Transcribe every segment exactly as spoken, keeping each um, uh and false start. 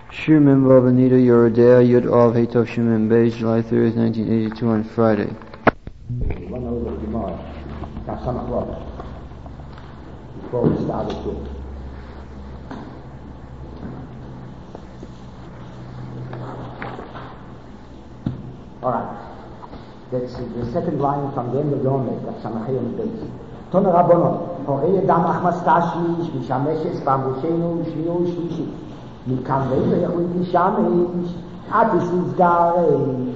Shir Mimvav Anita Yorodea Yud Av Heitov Shemim Beis, July thirtieth, nineteen eighty-two, on Friday. One hour of Gemara, Kassamach Rav, before we started to. All right, that's the second line from the end of the Omer, Kassamach Yom Beis. Tomer Rabbanon, Horei Dam Achmas Tashmish, Mishameshes Bambushenu, Shniu Shlishi. מכאן ואילו יכול לשמש עד שנסגר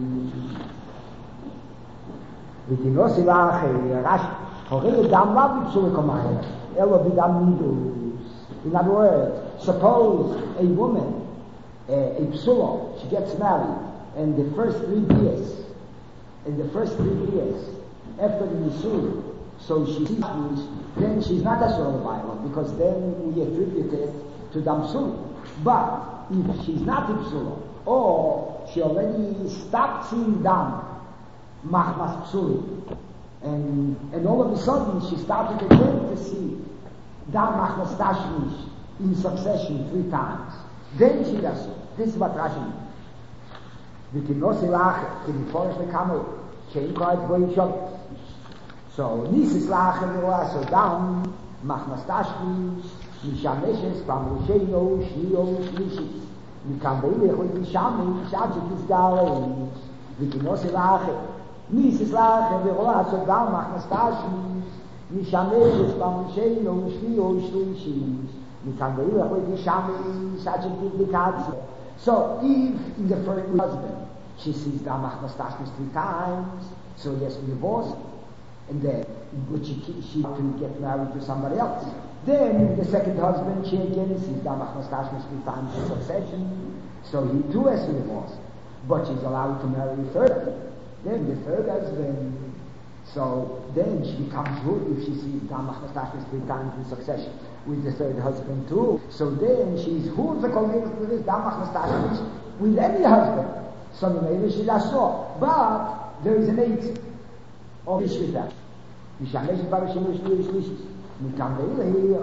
ותינוס אליך רש הורי דם לא ביצעו לקומיים אלא בדם נידוס. In other words, suppose a woman a, a psulo, she gets married and the first three years in the first three years after the nisur, so she sees, then she's not a survivor because then we attribute it to dam psulo. But if she's not a psula, or she already stopped seeing dam, machmas psuli, and and all of a sudden she started again to see dam machmas tashmish in succession three times, then she does it. This is what Rashi means. V'kinos ilach k'niforish lekamo shein kohet goy shot. So nisis lach so dam machmas tashmish. משמש פעמושנו שניו שלישי מכאן ואילו יכול לשמש עד שתסגר וכינוס לאחר ניסס לאחר ורואה סודם מכנסתשמיש משמש פעמושנו שניו שלישי מכאן ואילו יכול לשמש עד שתסגר. So if in the first husband she sees the מכנסתשמיש three times, so yes, we divorce, and then would she, she can get married to somebody else. Then the second husband, she again sees Damachmas Tashmish three times in succession, so he too has to divorce. But she's allowed to marry a third. Then the third husband, so then she becomes good if she sees Damachmas Tashmish three times in succession with the third husband too. So then she's who the colleague with this Damachmas Tashmish with any husband. So maybe she does so. But there is an eight of this with that. Mishamesh Barashim Shlish. מכאן ואילו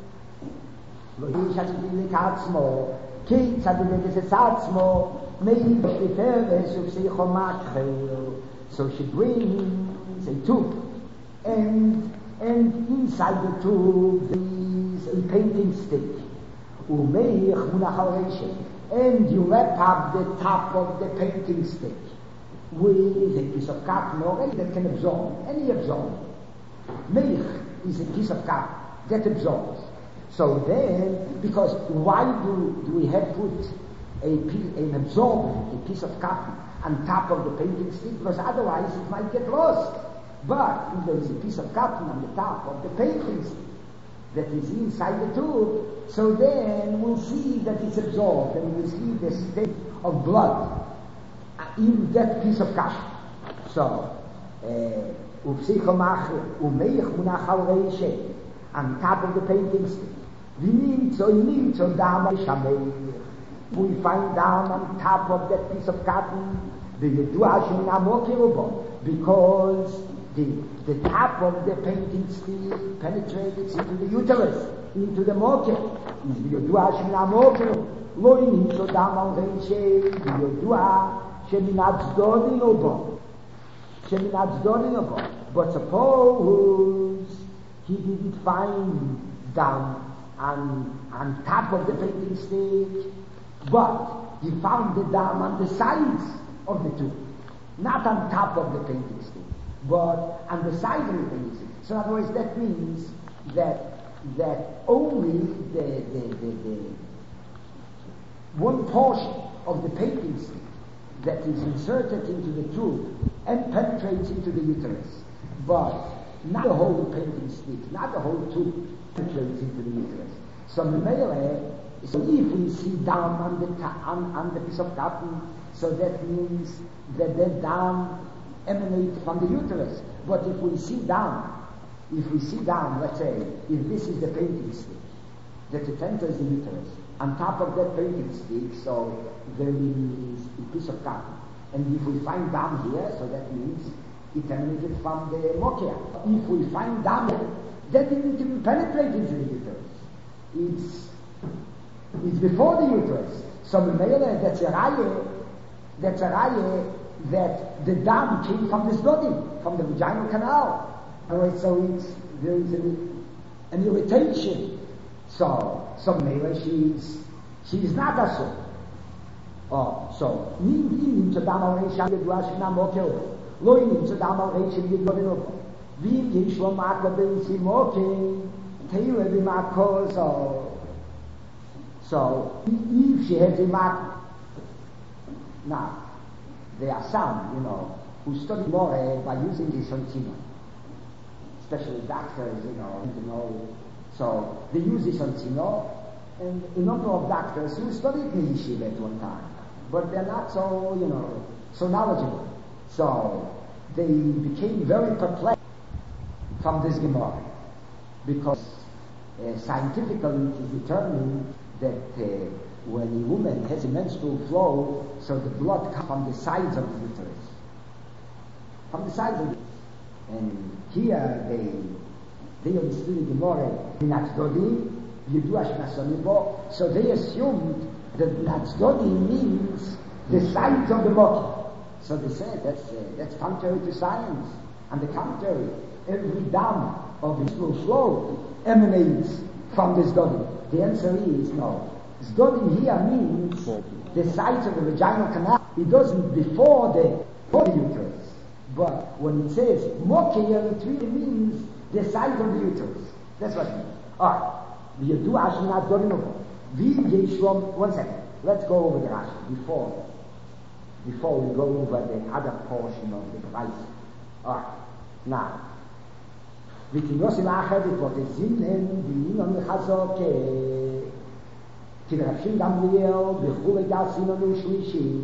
לא יש עצמי לעצמו כי צדדת את עצמו מי בשליטה וסופסיכו מקחל. So she brings a tube and and inside the tube is a painting stick ומייך מונח על רשת, and you wrap up the top of the painting stick with a piece of cotton or that can absorb any absorb. Meich is a piece of cotton that absorbs. So then, because why do, do we have put a piece, an absorbent, a piece of cotton on top of the painting stick? Because otherwise it might get lost. But if there is a piece of cotton on the top of the painting stick that is inside the tube, so then we'll see that it's absorbed and we'll see the state of blood in that piece of cotton. So, uh, ופסיכומח ומייך מונח על רשת on top of the painting stick. ונמצא נמצא דם שמייך. We find down on top of that piece of cotton וידוע שמן המוקר בו, because the, the top of the painting stick penetrates into the uterus, into the mokir. וידוע שמן המוקר לא נמצא דם על רשת וידוע שמן הצדדים בו. But suppose he didn't find down on, on top of the painting stick, but he found the dam on the sides of the tube, not on top of the painting stick, but on the side of the painting stick. So in other words, that means that that only the, the, the, the one portion of the painting stick that is inserted into the tube and penetrates into the uterus, but not the whole painting stick, not the whole tube penetrates into the uterus. So Memele, so if we see down on the ta- on, on the piece of cotton, so that means that the down emanates from the uterus. But if we see down, if we see down, let's say, if this is the painting stick, that it enters the uterus, on top of that painting stick, so there is a piece of cotton. And if we find down here, so that means it emanated from the mokia. If we find down here, that didn't even penetrate into the uterus. It's, it's before the uterus. So Memele, that's a raya, that's a raya that the dam came from this body, from the vaginal canal. Alright, so it's, there is an, an irritation. So, so Memele, she's, she's not a soul. Oh, so, nim nim to dam al reisha yedua shna mokel, lo nim to dam al reisha yedua benobo. Vim yeshua maka beisi mokel, teile b'mako, so, so, if she has a mark, now, there are some, you know, who study more uh, by using this on especially doctors, you know, you know, so they use this on and a number of doctors who studied in yeshiva at one time, but they're not so, you know, so knowledgeable. So they became very perplexed from this Gemara, because uh, scientifically it is determined that uh, when a woman has a menstrual flow, so the blood comes from the sides of the uterus. From the sides of the uterus. And here they, they understood the Gemara, Natzdodi, Yedua Shmasonibo, so they assumed that Natzdodi means the sides of the moki. So they said that's, uh, that's contrary to science. On the contrary, every dam of the menstrual flow emanates from this body. The answer is no. Zdodim here means the sides of the vaginal canal. It doesn't before the, before the uterus. But when it says mokia, it really means the sides of the uterus. That's what it means. Alright. One second. Let's go over the Rashi before before we go over the other portion of the Kreis. Alright. Now, ותינוסי לאחד ופרוטזינים ואינם לחזוק כדרשים גמליאל וכולי גסינו ושלישי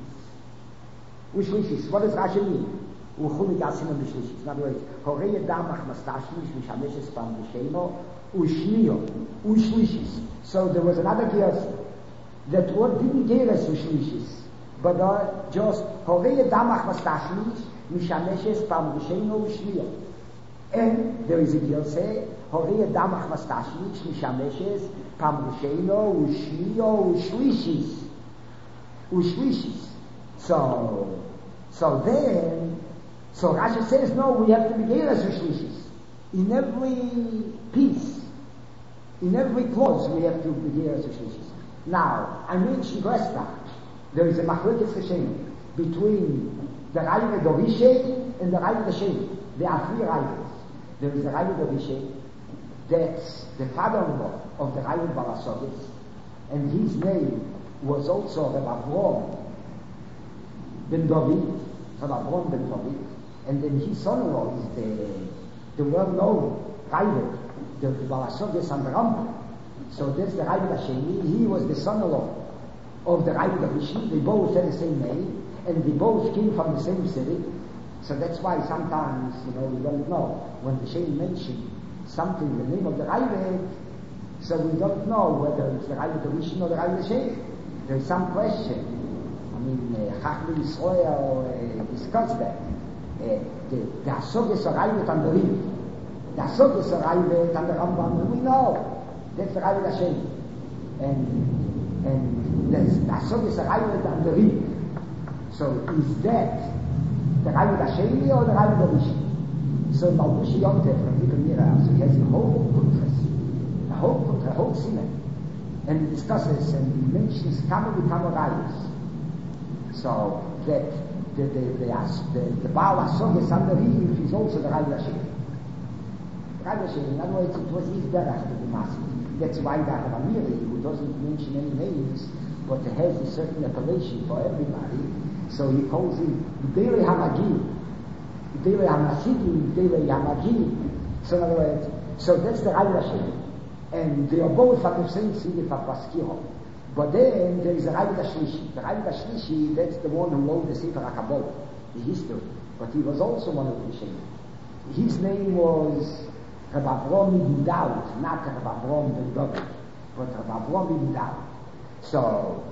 ושלישי. What does Rashi mean? וכולי גסינו ושלישי. In other words, הורי דמח מסתשמיש משמש ספם בשנו ושניו ושלישי. So there was another gears that what didn't give us ושלישי, but uh, just הורי דמח מסתשמיש משמש ספם בשנו ושניו. And there is a Gilse, Horia Damach Mastashmich, Mishameshes, Pamrusheno, Ushnio, Ushlishis. Ushlishis. So, so then, so Rashi says, no, we have to be Geras Ushlishis. In every piece, in every clause, we have to be Geras Ushlishis. Now, I mentioned Gresta, there is a Machlekes Hashem between the Raiva Dorishe and the Raiva Hashem. There are three Raivas. There is the Raiva Dorishe, that's the father-in-law of the Raiva Balasogis, and his name was also Rabbi Avrom ben David, Rabbi Avrom ben David, and then his son-in-law is the, the well-known Raiva, the Balasogis and the Rambam. So that's the Raiva Hashemi. He was the son-in-law of the Raiva Dorishe. They both had the same name, and they both came from the same city. So that's why sometimes, you know, we don't know. When the Shem mentioned something, the name of the Raiva, so we don't know whether it's the Raiva Dorishin or the Raiva Shem. There's some question. I mean, Chachmei Yisrael uh, discussed that. Uh, the the Asogis Raiva and the Riv. The Asogis Raiva and the Rambam, and we know that's the Raiva Shem. And, and there's the Asogis Raiva and the Riv. So is that the Raiva Hashemi or the Raiva Dorishin? So Malbushi Yontef from Ibn Mira, so he has a whole Kuntras, a whole Kuntra, a whole Sinai, and he discusses and he mentions Kama B'Kama Rayos. So that the the the the, the Baal Asogis and the Riv is also the Raiva Hashemi. Raiva Hashemi, in other words, it was his derech to be massive. That's why the Ramiri, who doesn't mention any names, but has a certain appellation for everybody. So he calls him Dele Hamagi, Dele Hamasidi, Dele Hamagi. So in other words, so that's the Raiva Hashemi. And they are both from the same city of Paskiro. But then there is a Raiva Shlishi. The Raiva Shlishi, that's the one who wrote the Sefer HaKabbalah, the history. But he was also one of the Hashemi. His name was Rabbi Avrom ibn Daud, not Rabbi Avrom ben David, but Rabbi Avrom ibn Daud. So,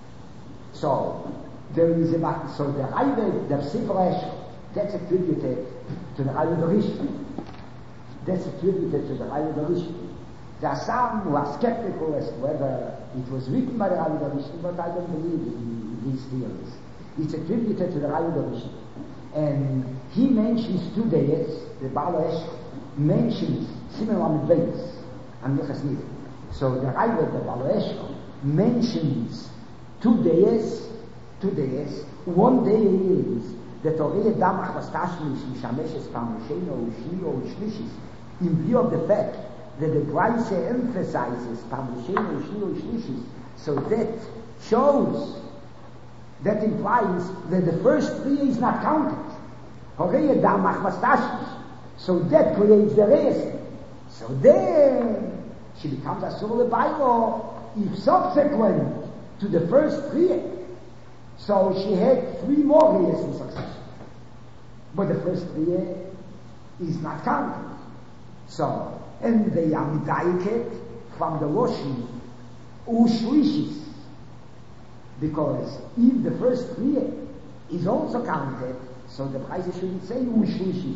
so, there is a, so the Raiva, the Sefer Esher, that's attributed to the Raiva Dorishin. That's attributed to the Raiva Dorishin. There are some who are skeptical as to whether it was written by the Ravid HaVishnu, but I don't believe in these theories. It's attributed to the Ravid HaVishnu. And he mentions two days, the Baal HaEshkol mentions Simen Lamed Beis and Milchas Nida. So the Ravid, the Baal HaEshkol, mentions two days, two days. One day is that Orei Damach Vastashmish Mishameshes Pamusheno Ushniyo Ushlishis, in view of the fact that the Braise emphasizes Pamusheno Ushniyo Ushlishis, so that shows, that implies that the first three is not counted. Orei Damach Vastashmish. So that creates the rest. So then she becomes Asur Lebailo if subsequent to the first three. So she had three more years in succession. But the first three is not counted. So, and they are medayeket from the Loshin Ushlishis. Because if the first three is also counted, so the price shouldn't say Ushlishis.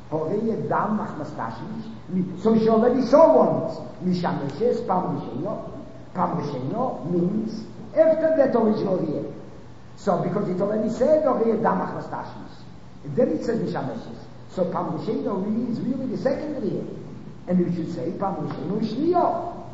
So she already saw once. Mishameshes Pamrisheno. Pamrisheno means after that original year. So because it already said Orei Damach Vastashmish, then it says Mishameshes. So Pamrisheno really is really the second year, and we should say Pamrisheno Shniyo.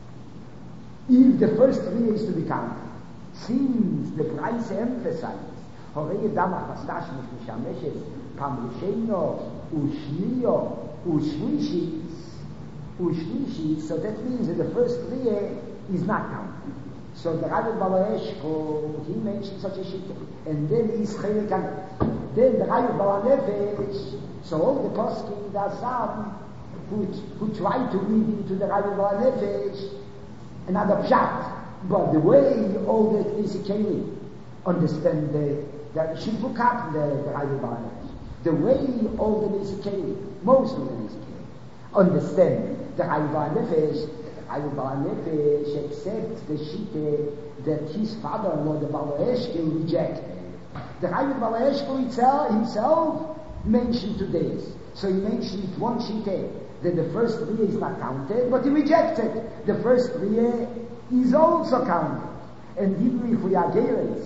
If the first year is to be counted, since the price emphasizes Orei Damach Vastashmish Mishameshes Pamrisheno Ushniyo Ushlishis Ushlishis. So that means that the first year is not counted. So the Ravid Baal HaEshkol, he mentioned such a shit, and then he's Chelik and then the Ravid Baal HaNefesh. So all the poskim, there are some who, who try to read into the Ravid Baal HaNefesh another pshat, but the way all the basically understand the, that should look up the, the Ravid Baal HaNefesh. The way all the basically, most of the basically, understand the Ravid Baal HaNefesh. I will Baal HaNefesh accept the shite that his father-in-law, the Baal HaEshkol, rejected. The Ravid Baal HaEshkol himself, himself mentioned two days. So he mentioned one shite that the first three is not counted, but he rejected. The first three is also counted. And even if we are geres,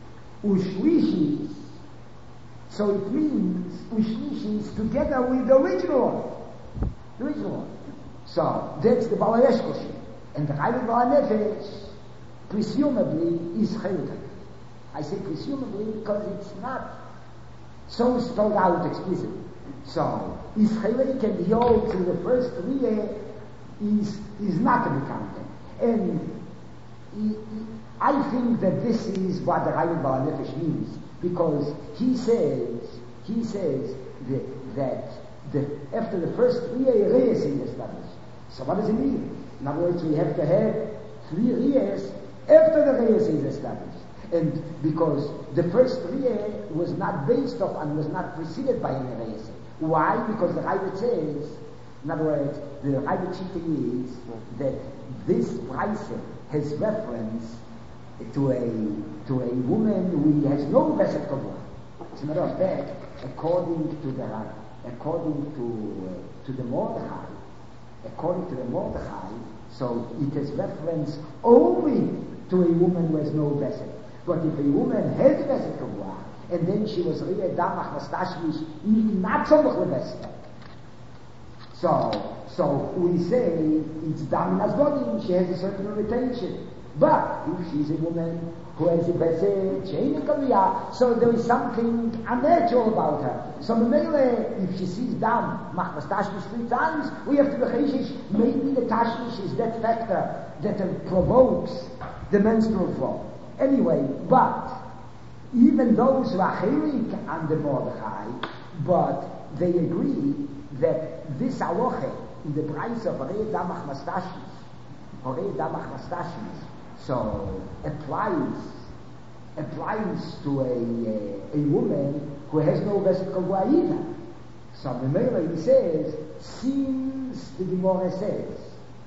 Ushlishis, so it means Ushlishis together with the original one. The original one. So that's the Baal HaEshkol shit. And the Ravid Baal HaNefesh presumably is Chelik. I say presumably because it's not so spelled out explicitly. So is Chelik, and he holds in the first three is is not to be counted. And he, he, I think that this is what the Ravid Baal HaNefesh means, because he says he says that, that the, after the first three years is established. So what does it mean? In other words, we have to have three years after the reyes is established. And because the first three years was not based off and was not preceded by any reyes. Why? Because the Ravid says, in other words, the Ravid teaching is that this price has reference to a to a woman who has no Vesed Kavod. As a matter of fact, according to the according to uh, to the Mordechai, according to the Mordechai, so it has reference only to a woman who has no Vesed. But if a woman has Vesed Kavod, and then she was Riyah Damach Vastashmish, even not so much Vesed. So, so we say it's Dam Nazgodim, she has a certain limitation. But if she's a woman who has a Vesed, she ain't a Kaviyah, so there is something unnatural about her. So Memele, if she sees Dam Mach Vastashmish three times, we have to be Cheshish. Maybe the Tashmish is that factor that uh, provokes the menstrual flow. Anyway, but even those who are Chelik under Mordechai, but they agree that this halacha in the price of Orei Damach Vastashmish, Orei Damach Vastashmish, so applies applies to a a, a woman who has no Vesed Kavod either. So the Meir he says, since the Gemara says,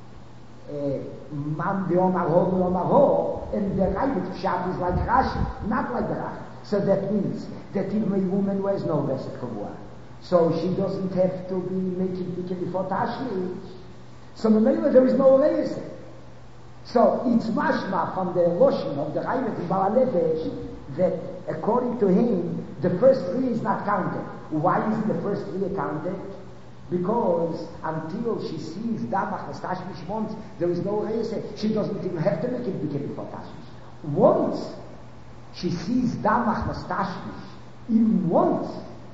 Man be'omar ho be'omar ho, and the Ravid Pshat is like Rashi, not like the Rashi. So that means that even a woman who has no Vesed Kavod, so she doesn't have to be making tikkun before Tashmish. So the Mele, there is no Reise. So it's mashma from the Loshen of the Raivet in Baal HaNefesh that according to him, the first three is not counted. Why isn't the first three counted? Because until she sees Damach Nastashmish once, there is no Reise. She doesn't even have to make it Bikeh before Tashmish. Once she sees Damach Nastashmish, even once,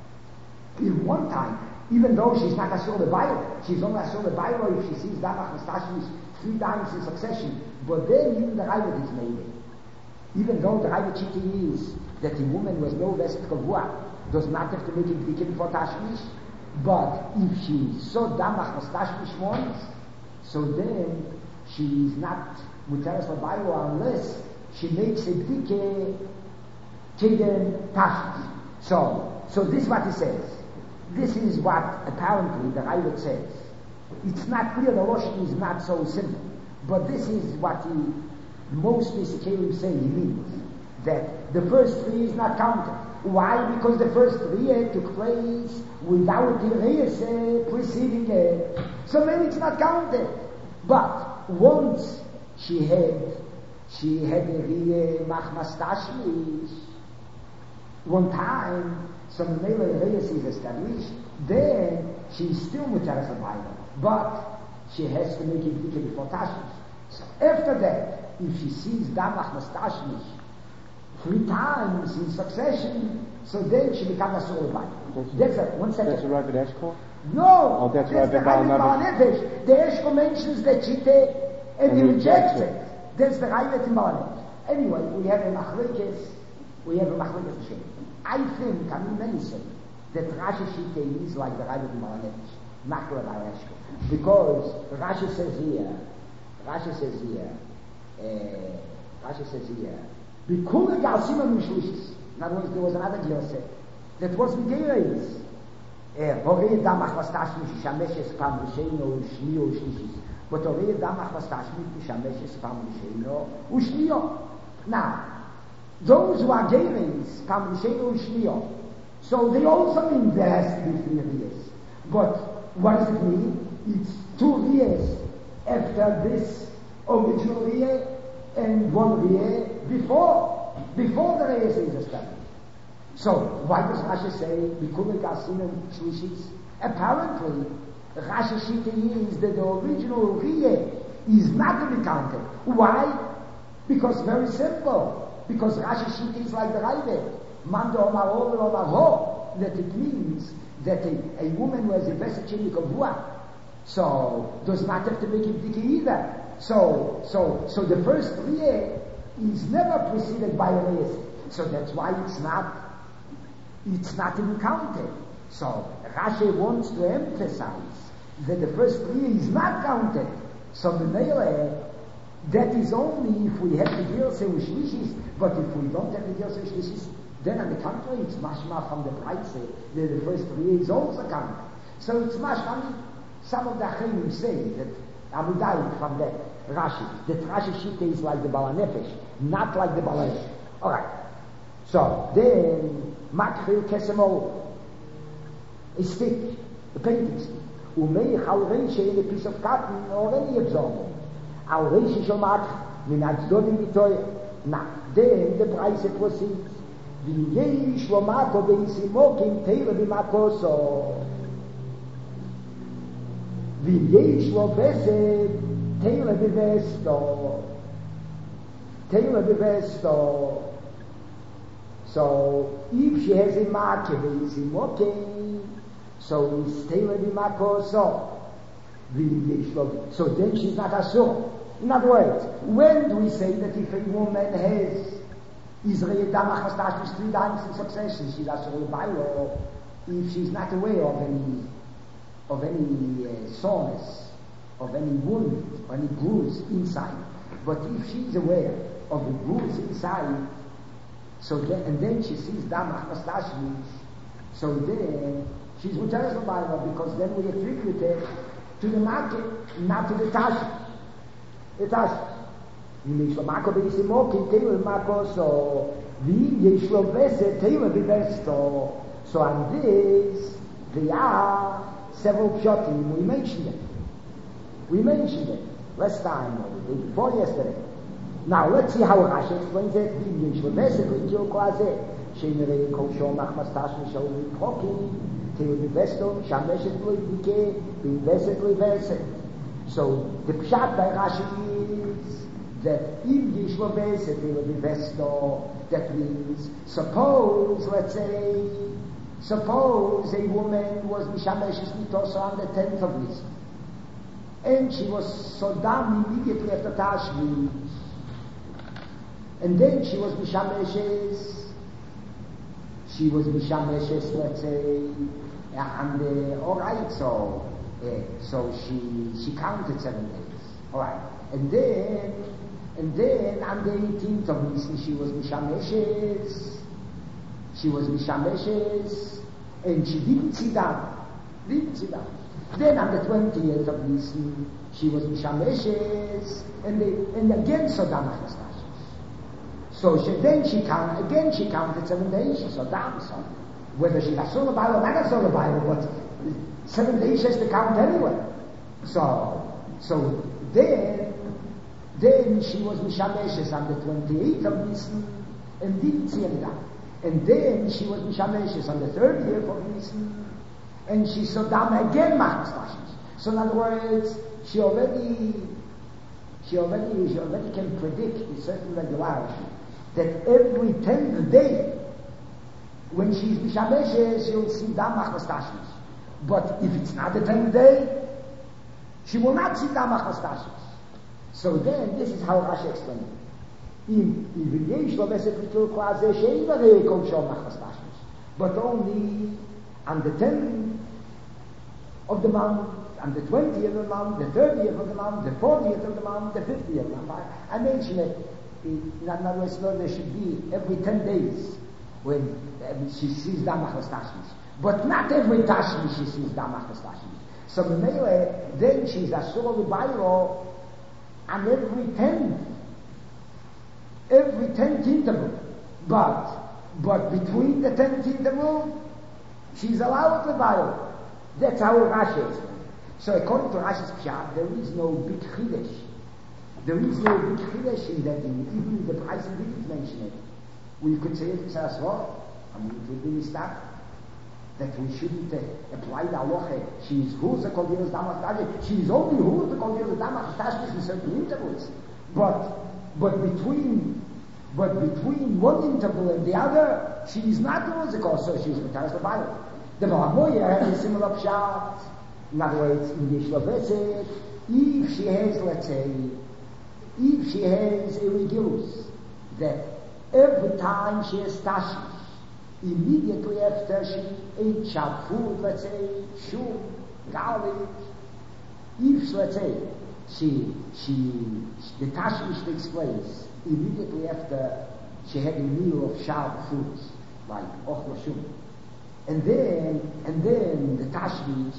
in one time, even though she's not Asur the Bible, she's only Asur the Bible if she sees Damach Nastashmish three times in succession. But then even the Raivet is made. Even though the Raivet Chitti is that the woman was no Veset Kavua, does not have to make it Bikeh before Tashmish. But if she saw Damach Nastashmish once, so then she is not Muteres L'Baylo unless she makes a Bikeh Tegen Tashmish. So, so this is what he says. This is what apparently the Raivet says. It's not clear, the Loshen is not so simple. But this is what he, most Nisikelim say he means. That the first three is not counted. Why? Because the first three took place without the Reise preceding it. So maybe it's not counted. But once she had, she had a Reise Machmas Tashmish, one time, some Mele Reise is established, then she's still Muteres L'Baylo. But she has to make it Bikeh before Tashmish. So after that, if she sees Damach Nastashmish three times in succession, so then she becomes a soul body. That's it. One second. That's a Rabbi Eshkol? No. Oh, that's That's Rabbi the Baal HaNefesh. The Eshkol mentions the Chitte and he rejects it. That's the Raivet in Baal HaNefesh. Anyway, we have a Machlekes. We have a Machlekes Hashem. I think, I mean, many say that Rashi Chitte is like the Raivet in Baal HaNefesh, not the Rabbi Eshkol, because Rashi says here, Rashi says here, uh, Rashi says here. Bikule Galsimah Mishlushis. In other words, there was another Yosef that was Migeres. Horei Damach Vastashmish Shameshes Pam Risheino Ushnio Ushnishis. But Horei Damach Vastashmish Shameshes Pam Risheino Ushnio. Now, those who are Geres Pam Risheino Ushnio, so they also mean there has to be three years. But what does it mean? It's two years after this original year and one year before, before the Reise is established. So, why does Rashi say, Bikulik Asinim Shlishis? Apparently, Rashi Shita is that the original Riyeh is not to be counted. Why? Because very simple. Because Rashi Shita is like the Raivet. Mando Omar Over Omar Ho. That it means that a, a woman who has a Veset Sheni Kavua, so does not have to make it Bikeh either. So, so, so the first Riyeh is never preceded by a Reise. So that's why it's not, it's not even counted. So Rashi wants to emphasize that the first Riyeh is not counted. So the Mele, that is only if we have the Gilse Ushlishis, but if we don't have the Gilse Ushlishis, then on the contrary, it's mashma from the Breitze that the first Riyeh is also counted. So it's mashma. Some of the Achayim say that Amudai from that Rashi, that Rashi Shita is like the Baal HaNefesh, not like the Baal HaNefesh. Alright. So, then, Makfil Kesemo, a stick, a painting stick. Umeich al Reishe in a piece of cotton or any absorbent. Al Reishe shall mak, min atzdodim bitoy. Now, then the price proceeds. V'yesh lomato be'isimokim teile b'makoso. V'yesh lo besed teile b'vesto. Teile b'vesto. So, if she has a mark be'isimokim, so it's teile b'makoso. V'yesh lo, so then she's not asur. In other words, when do we say that if a woman has Israel Damach Hastash three times in succession, she's asur l'baylo, if she's not aware of any of any uh, soreness, of any wound, or any bruise inside. But if she's aware of the bruise inside, so then, and then she sees Damach Hastash, so then she's muteres l'baylo, because then we attribute it to the market, not to the tash. The tash. If Mako be'isimokim teile b'makoso, v'yesh lo vesed teile b'vesto. So on this, there are several pshatim, we mentioned them. We mentioned it last time, or the day before yesterday. Now let's see how Rashi explains it. Basically, Shenere Kol Shomach Mastash Mishal Hokim, Teo Vesto, Shameshet Loike, Veset Veset. So the Pshat by Rashi is that if Yishlo Veset, Teo Vesto, that means suppose, let's say, suppose a woman was Mishameshes Mitosa on the tenth of Nisan, and she was Sodam immediately after Tashmish, and then she was Mishameshes. She was Mishameshes, let's say, and uh, all right, so uh, so she she counted seven days, all right, and then and then on the eighteenth of Nisan she was Mishameshes, she was Mishameshes, and she didn't sit down, didn't sit down. Then on the twentieth of Nisan she was Mishameshes, and they, and again Sodam Achastashes. So she, then she count again. She counted seven days. She saw down. So whether she got solar Bible or not solar Bible, but seven days she has to count anyway. So so then then she was Mishameshes on the twenty-eighth of Nisan and didn't see any down. And then she was Mishameshes on the thirtieth of Nisan and she saw down again Machastashes. So in other words, she already she already she already can predict with certain regularity that every tenth day, when she's Mishameshes, she'll see Damach Mastashis. But if it's not the tenth day, she will not see Damach Mastashis. So then, this is how Rashi explains it. But only on the tenth of the month, on the twentieth of the month, the thirtieth of the month, the fortieth of the month, the fiftieth of the month. I mentioned it. In other words, there should be every ten days when she sees Damach Mastashis. But not every Tashmi she sees Damach Mastashis. So Memele, then she's Asura L'Bayro on every tenth, every tenth interval. But, but between the tenth interval, she's allowed L'Bayro. That's how Rashi explains. So according to Rashi's Pshat, there is no big Chidesh. There is no big Chidesh in that, even if the price didn't mention it. We could say it as well. I mean, it would be mistake that we shouldn't uh, apply the halacha. She is who's the Koldiras Damach Tashmish. She is only who's the Koldiras Damach Tashmish in certain intervals. But, but between, but between one interval and the other, she is not who's the Koldiras, so she is Mataras the Bible. The Bahamoya has a similar Pshat. In other words, in the Shloveset, if she has, let's say, if she has a regulus, that every time she has tashish, immediately after she ate sharp food, let's say, shum, garlic, if, let's say, she, she, the tashish takes place immediately after she had a meal of sharp foods, like ochla shum, and then, and then the tashmish,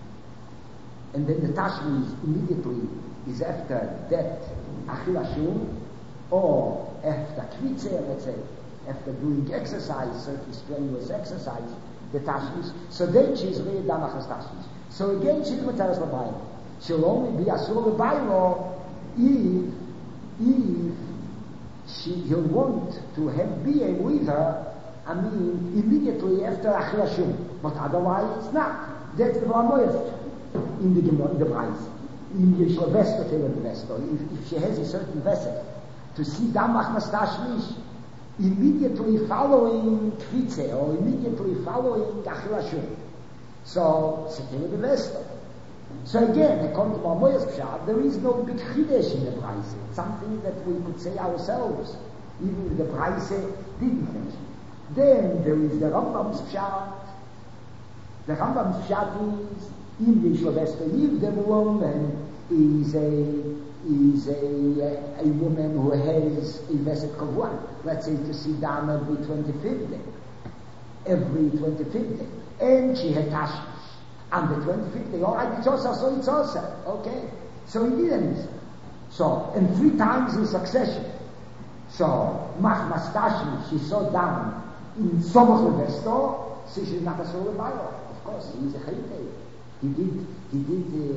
and then the tashmish immediately is after that achila shum, or after kvitzer, let's say, after doing exercise, certain strenuous exercise, the tashmish. So then she's really damachas tashmish. So again, she's mataras l'bayro. She'll only be asur l'bayro if, if she, he'll want to have beer with her, I mean, immediately after achila shum. But otherwise, it's not. That's the Bahamoyas in the in the price. In the Shlovesto, if, if she has a certain vessel, to see damach mastashmish, immediately following kvitze, or immediately following achila shum. So, Setele Bevesto. So again, according to Bahamoyas Pshat, there is no big chidesh in the price. It's something that we could say ourselves, even if the price didn't mention. Then there is the Rambam's Pshat. The Rambam's Pshat is, in the Shlovesto, if the woman is a is a, a, a woman who has a Veset Kavua, let's say to sit down every twenty-fifth day, every twenty-fifth day, and she had Tashmish on the twenty-fifth day, alright, it's also, so it's also, okay, so he didn't. So, and three times in succession. So, Machmas Tashmish, she saw down in Somach Levesto, so she's not a solar bio, of course, he's a Chayte. He did, he did, uh,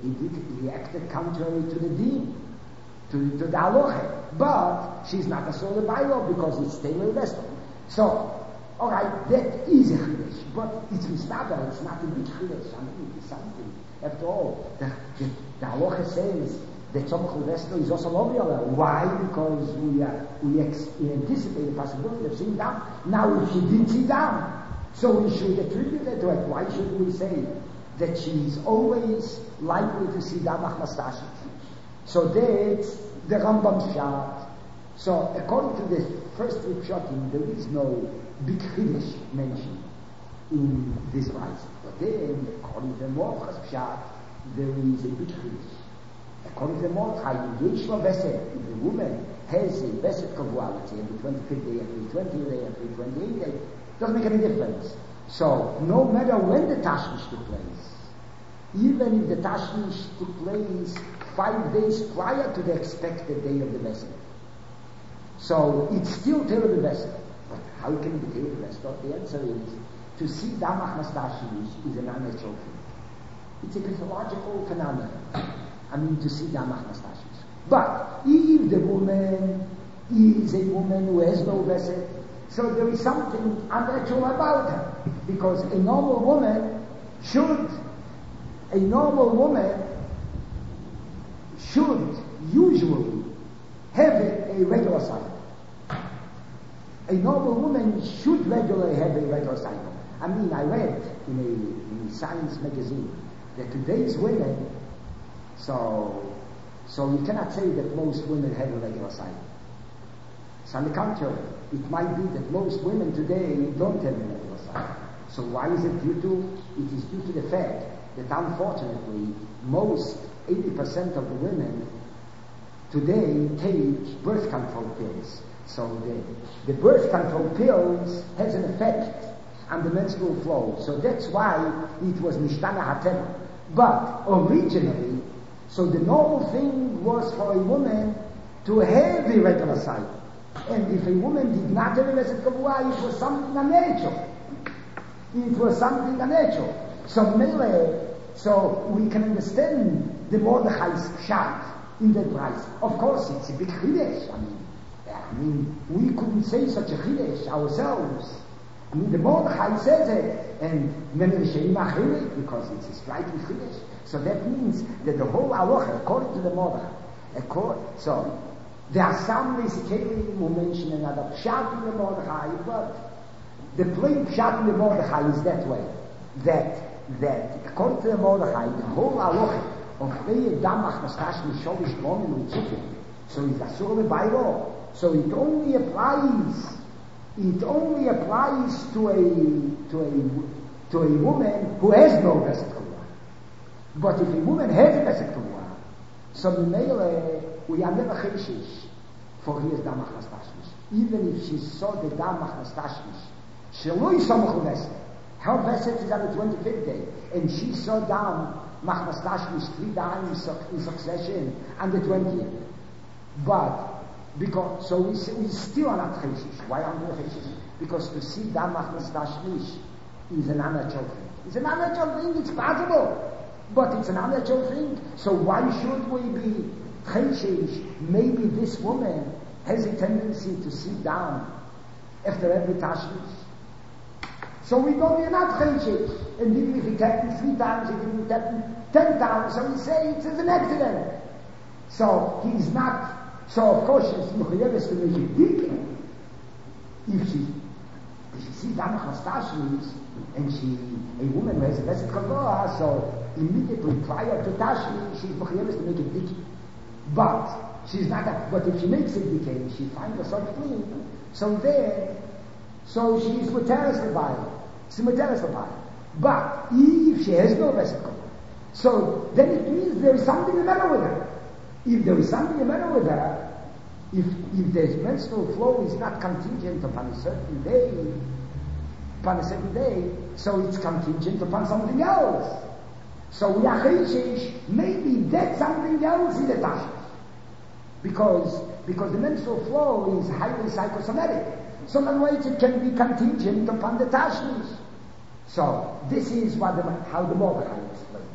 he did, he acted contrary to the deen, to, to the halacha. But she's not a solar bylaw because it's Taylor Vessel. So, alright, that is a chidesh, but it's mistaber, it's not a big chidesh. I mean, it's something. After all, the, the, the halacha says that Tzomach Levestel is also lobbyala. Why? Because we, uh, we, ex- we anticipate the possibility of seeing down. Now, if she didn't see down, so we should attribute it to it. Why should we say that she's always likely to see Damach Nastashi? So that's the Rambam's shot. So according to the first three pshatim, there is no big chiddush mentioned in this rise. But then, according to the Mordechai's pshat, there is a big chiddush. According to the Mordechai, Yesh Lo Beset, if the woman has a Beset Kavua, let's say every twenty-fifth day, every twentieth day, every twenty-eighth day, doesn't make any difference. So, no matter when the Tashmish took place, even if the Tashmish took place five days prior to the expected day of the Beset, so it's still Terah the Beset. But how can it be Terah the Beset? The answer is, to see Damach Nastashmish is an unnatural thing. It's a physiological phenomenon. I mean, to see Damach Nastashmish. But if the woman is a woman who has no Beset, so there is something unnatural about her. Because a normal woman should, a normal woman should usually have a, a regular cycle. A normal woman should regularly have a regular cycle. I mean, I read in a, in a science magazine that today's women, so, so you cannot say that most women have a regular cycle. So on the contrary, it might be that most women today don't have a regular cycle. So why is it due to? It is due to the fact that unfortunately most eighty percent of the women today take birth control pills. So the, the birth control pills has an effect on the menstrual flow. So that's why it was Nishtana Hatema. But originally, so the normal thing was for a woman to have a regular cycle. And if a woman did not have a Beset Kavua, it was something unnatural. It was something unnatural. So Mele, so we can understand the Mordechai's pshat in that price. Of course, it's a big chidesh. I mean, I mean, we couldn't say such a chidesh ourselves. I mean, the Mordechai says it, and many because it's a striking chidesh. So that means that the whole halacha, according to the Mordechai, according, so there are some Nesikelim who mention another pshat in the Mordechai, but the plain pshat in the Mordechai is that way. That, that, according to the Mordechai, the whole halacha of Reye Damach Nastash Mishovish Momin Utzufim, so it's Asur by law. So it only applies, it only applies to a, to a, to a woman who has no Beset Kavua. But if a woman has a Beset Kavua, so Mimele, we are never cheshish for his Damach Nastashmish. Even if she saw the Damach Nastashmish, Sheloi Samach Leveset. Her Veset is on the twenty-fifth day, and she saw Damach Nastashmish three times in succession on the twentieth. But, because, so we, we still are not cheshish. Why aren't we cheshish? Because to see Damach Nastashmish is an unnatural thing. It's an unnatural thing, it's possible. But it's an unnatural thing. So why should we be cheshish? Maybe this woman has a tendency to sit down after every tashmish. So we know we're not cheshish. And even if it happened three times, it didn't happen ten times, so we say it's an accident. So he's not, so of course she's mechuyeves to make it big. If she, if she sees Damach Nastashmish, and she, a woman who has a Beset Kavua, so immediately prior to Tashmi, she's mechuyeves to make it big. But she's not that. But if she makes it decay, she finds herself clean. So there, so she's muteres lebayla. She's muteres lebayla. But if she has no Beset Kavua, so then it means there is something the matter with her. If there is something the matter with her, if if the menstrual flow is not contingent upon a certain day, upon a certain day, so it's contingent upon something else. So we are cheshish, maybe that something else is a tashmish. Because, because the menstrual flow is highly psychosomatic. So in other words, it can be contingent upon the tashmish. So this is what the, how the Mordechai explains.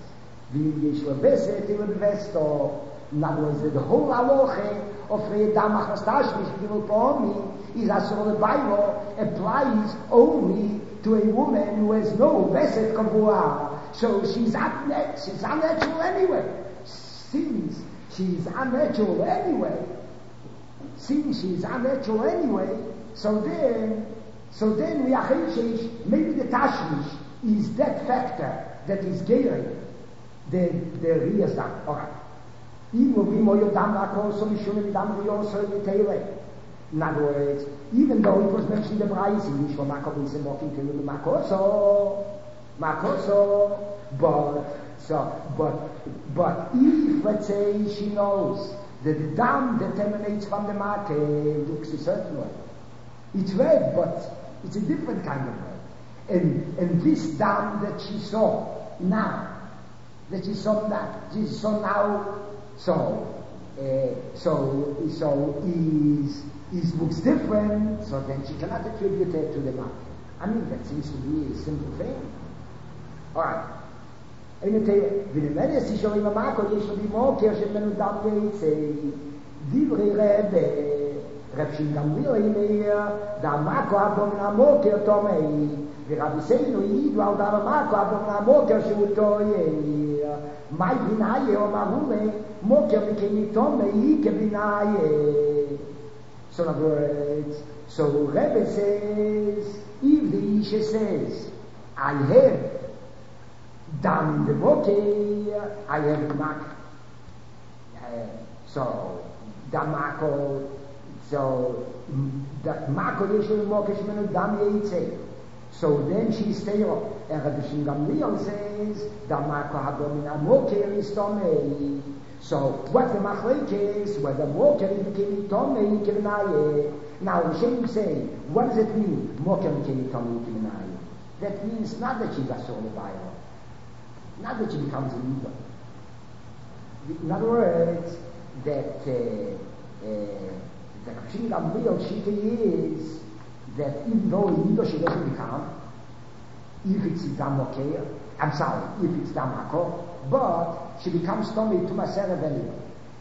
wie ich lebesse, die lebesto. In other words, the whole aloche of the damach nastashmish givul pomi is asur lebaylo applies only to a woman who has no beset kavua. So she's unnatural, she's unnatural anyway. Since she's unnatural anyway, since she's unnatural anyway, so then, so then we are maybe the tashmish is that factor that is gaining the the riyazam. Alright. Even we moyo dam lako so mishum dam riyo so yitele. In other words, even though it was mentioned in the Braisi, Mishma Mako is walking to the Makoso, Makoso, but so but but if let's say she knows that the dam that emanates from the Make looks a certain way. It's red, but it's a different kind of red. And and this dam that she saw now, that she saw now, she saw now, so uh, so so is is looks different. So then she cannot attribute it to the Make. I mean, that seems to be a simple thing. All right. אני תהיה, ולמד שישורים המקו יש לו במוקר שמנו דם ויצא דברי רב רב שינגמליו אימר דם מקו אבו מן המוקר תומי ורבי סיינו ידו על דם מקו אבו מן המוקר שהוא תויר מי בינאי אומרו לי מוקר מכני תומי כבינאי. So in other words, so Rebbe says, if the Isha says, I have dam in the moke, I have the mak. Uh, so, the mako, so, that mako yeshu moke shmenu dam yeitze. So then she stay up. And Rabbi Gamliel says, the mako hadomina moke istomei. So, what the machlek is, whether moke became tomei kivnaye. Now, Hashem say, what does it mean? Moke became tomei kivnaye. That means not that she got sold by her. Not that she becomes a leader. In other words, that uh, uh, the Rabbi Gamliel Shita is that even though a leader she doesn't become, if it's Dam okay, I'm sorry, if it's Dam Hako, but she becomes Tomei to Maserev anyway.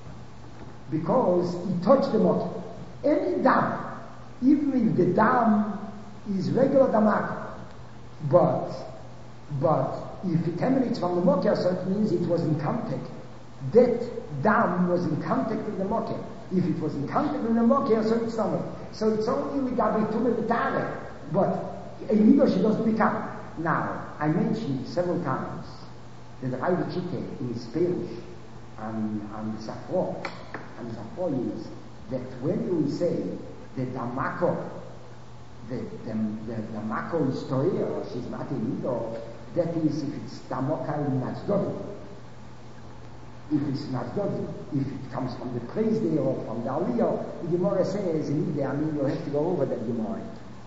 Because he touched the Moki. Any Dam, even if the Dam is regular Damako, but, but, if it emanates from the Mokia, so it means it was in contact. That dam was in contact with the Mokia. If it was in contact with the Mokia, so it's not. So it's only with Gabi Tume Vitare. But a leader she doesn't become. Now, I mentioned several times that the Rav Chite in his Perish and, and Safro, and Safro is that when you say that the Mako, the, the, the, the Mako is Toya, or she's not a leader, that is, if it's Damoka in Nazdodi. If it's Nazdodi, if it comes from the praise there or from the Aliyah, the Gemara says, in Ide, I mean, you have to go over that Gemara.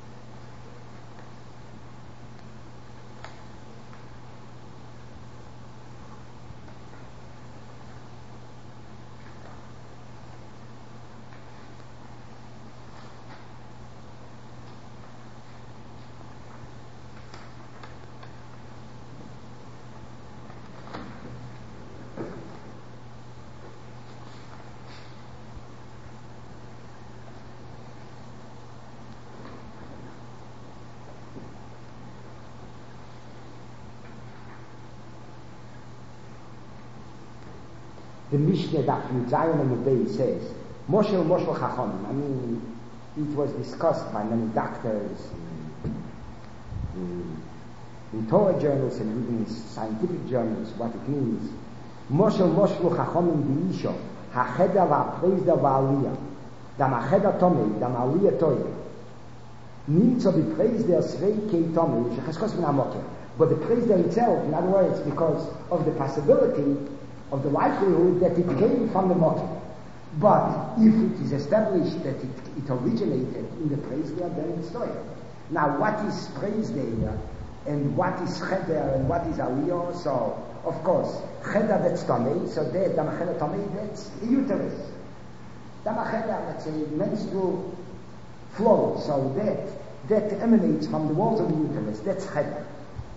The Mishnah Daf Yud Zayin and Mudei says, Moshel Moshel Chacham. I mean, it was discussed by many doctors in, in, in Torah journals and even in scientific journals what it means. Moshel Moshel Chacham in the Isha, Hacheda va'preizda va'aliyah, dam Hacheda Tomei, dam Aliyah Toye. Nimmt so be praised der Svei Kei Tomei, Shecheskos min HaMoker. But the praise there itself, in other words, because of the possibility of the likelihood that it came from the Moki. But if it is established that it, it originated in the praise there, then it's Toya. Now, what is praise there, and what is Cheder, and what is Aliyah? So, of course, Cheder that's Tomei, so there, Damacheder Tomei, that's the uterus. Damacheder, that's a menstrual flow, so that, that emanates from the walls of the uterus, that's Cheder.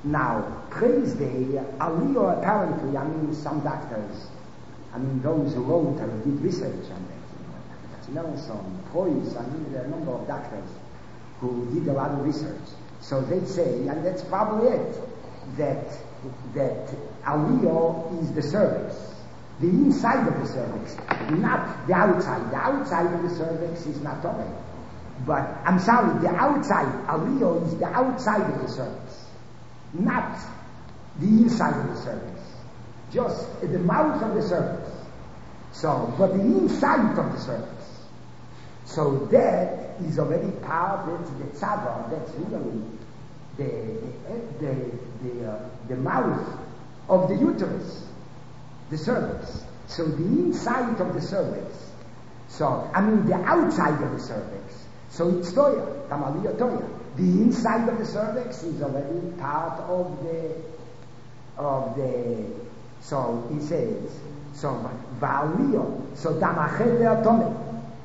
Now, praise day, Aliyah apparently, I mean, some doctors, I mean, those who wrote and did research on that, you know, Nelson, Preuss, I mean, there are a number of doctors who did a lot of research. So they say, and that's probably it, that that Aliyah is the cervix, the inside of the cervix, not the outside. The outside of the cervix is not Torah. But, I'm sorry, the outside, Aliyah is the outside of the cervix, not the inside of the cervix. Just the mouth of the cervix. So, but the inside of the cervix. So that is already part of the tzava, that's really the, the, the, the, uh, the mouth of the uterus, the cervix. So the inside of the cervix. So, I mean the outside of the cervix. So it's Toya, Tamaliyah Toya. The inside of the cervix is already part of the, of the, so he says, so, Va'aliyah, so Damachet Ve'atomeh.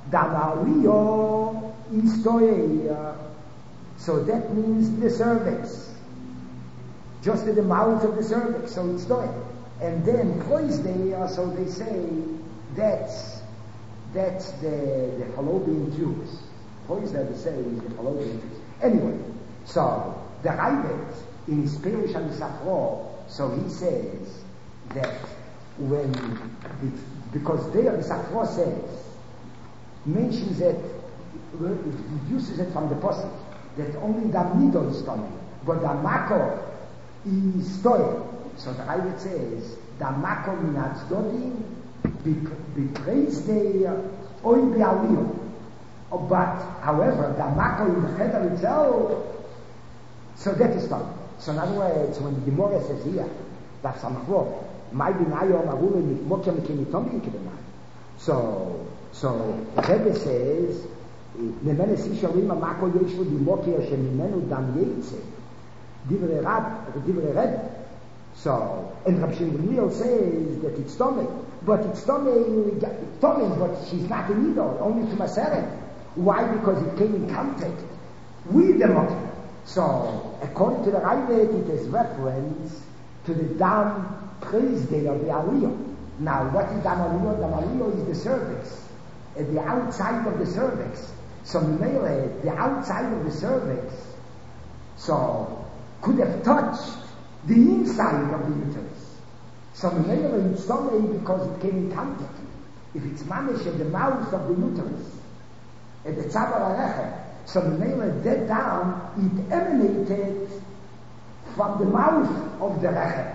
Damaliyo is Toya. So that means the cervix. Just at the mouth of the cervix, so it's Toya. And then Poisdei, so they say that's that's the the fallopian tubes. Poisdei they say is the fallopian tubes. Anyway, so the Raivet in his Perish and Safro, so he says that when it, because there the Safro says mentions it, it deduces it from the Pasuk that only the middle is Tomei, but the Mako is Toya. So the Raivet says, the Mako min Atzdodim be praised the Oy Be'aliyah. But, however, the Mako in the Cheder itself, so that is Toya. So in other words, when the Gemara says here, that's Samachro, my binayo marule mitmocha mekenitombi kedemai. So, so the Rebbe says, Nemenes Isharim Mako Yeshu Dimokia Shemimenu Dam Yeitze. Divrei Rab, Divrei Rebbe. So, and Rabbi Shimon Gamliel says that it's Tomei, but it's Tomei, Tomei, but she's not a needle, only to Maseret. Why? Because it came in contact with the Mokia. So, according to the Raivet, it is reference to the Dam praise day of the Aliyah. Now, what is Dam Aliyah? Dam Aliyah is the cervix, at the outside of the cervix. So, Mimele, the outside of the cervix, so, could have touched the inside of the uterus. So Mimele it's Tomei because it came in contact. If it's Mamish at the mouth of the uterus, at the Tzavar HaRechem, so Mimele dead down, it emanated from the mouth of the Rechem.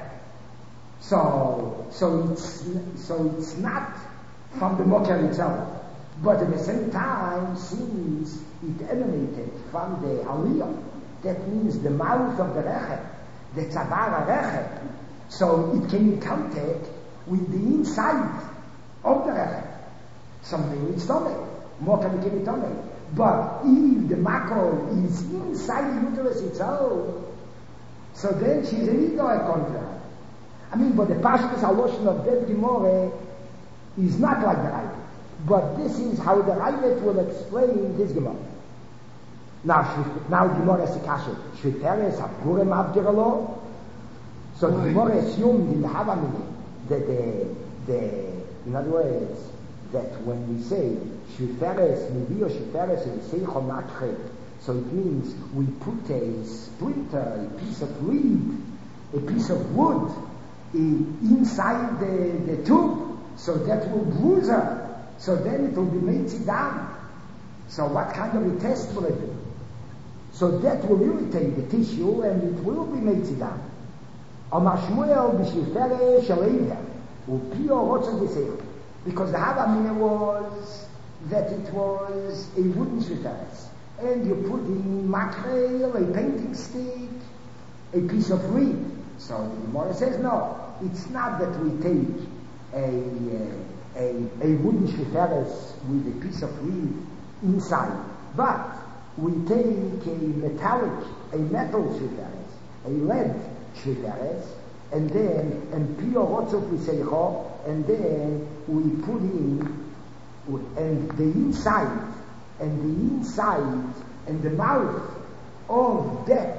So, so it's, so it's not from the Moker itself. But at the same time, since it emanated from the Aliyah, that means the mouth of the Rechem, the Tzavar HaRechem, so it came in contact with the inside of the Rechem. Something it's Tomei, more can become Tomei. But if the Mako is inside the uterus itself, so then she's an Ido contract. I mean, but the Pashtus Haloshon of that Gemara is not like the Raivet. But this is how the Raivet will explain this Gemara. Now, now Gemara is a kasha. Shviteres Abgurem Abdiralo. So the Gemara assumed in the Havamini that the, the, in other words, that when we say Shviteres Mivio Shviteres in Seicho Matche, so it means we put a splinter, a piece of reed, a piece of wood in, inside the, the tube, so that will bruise her. So then it will be made down. So what kind of a test will it be? So that will irritate the tissue and it will be made down. Amar Shmuel b'shifere shaleivya u'pio rotzah b'seich. Because the Havamina was that it was a wooden shiferet, and you put in makrel, a painting stick, a piece of reed. So the Gemara says no, it's not that we take a a, a wooden shiferet with a piece of reed inside, but we take a metallic, a metal shiferet, a lead shiferet, and then and pio rotzot v'seicho, and then we put in and the inside and the inside and the mouth of that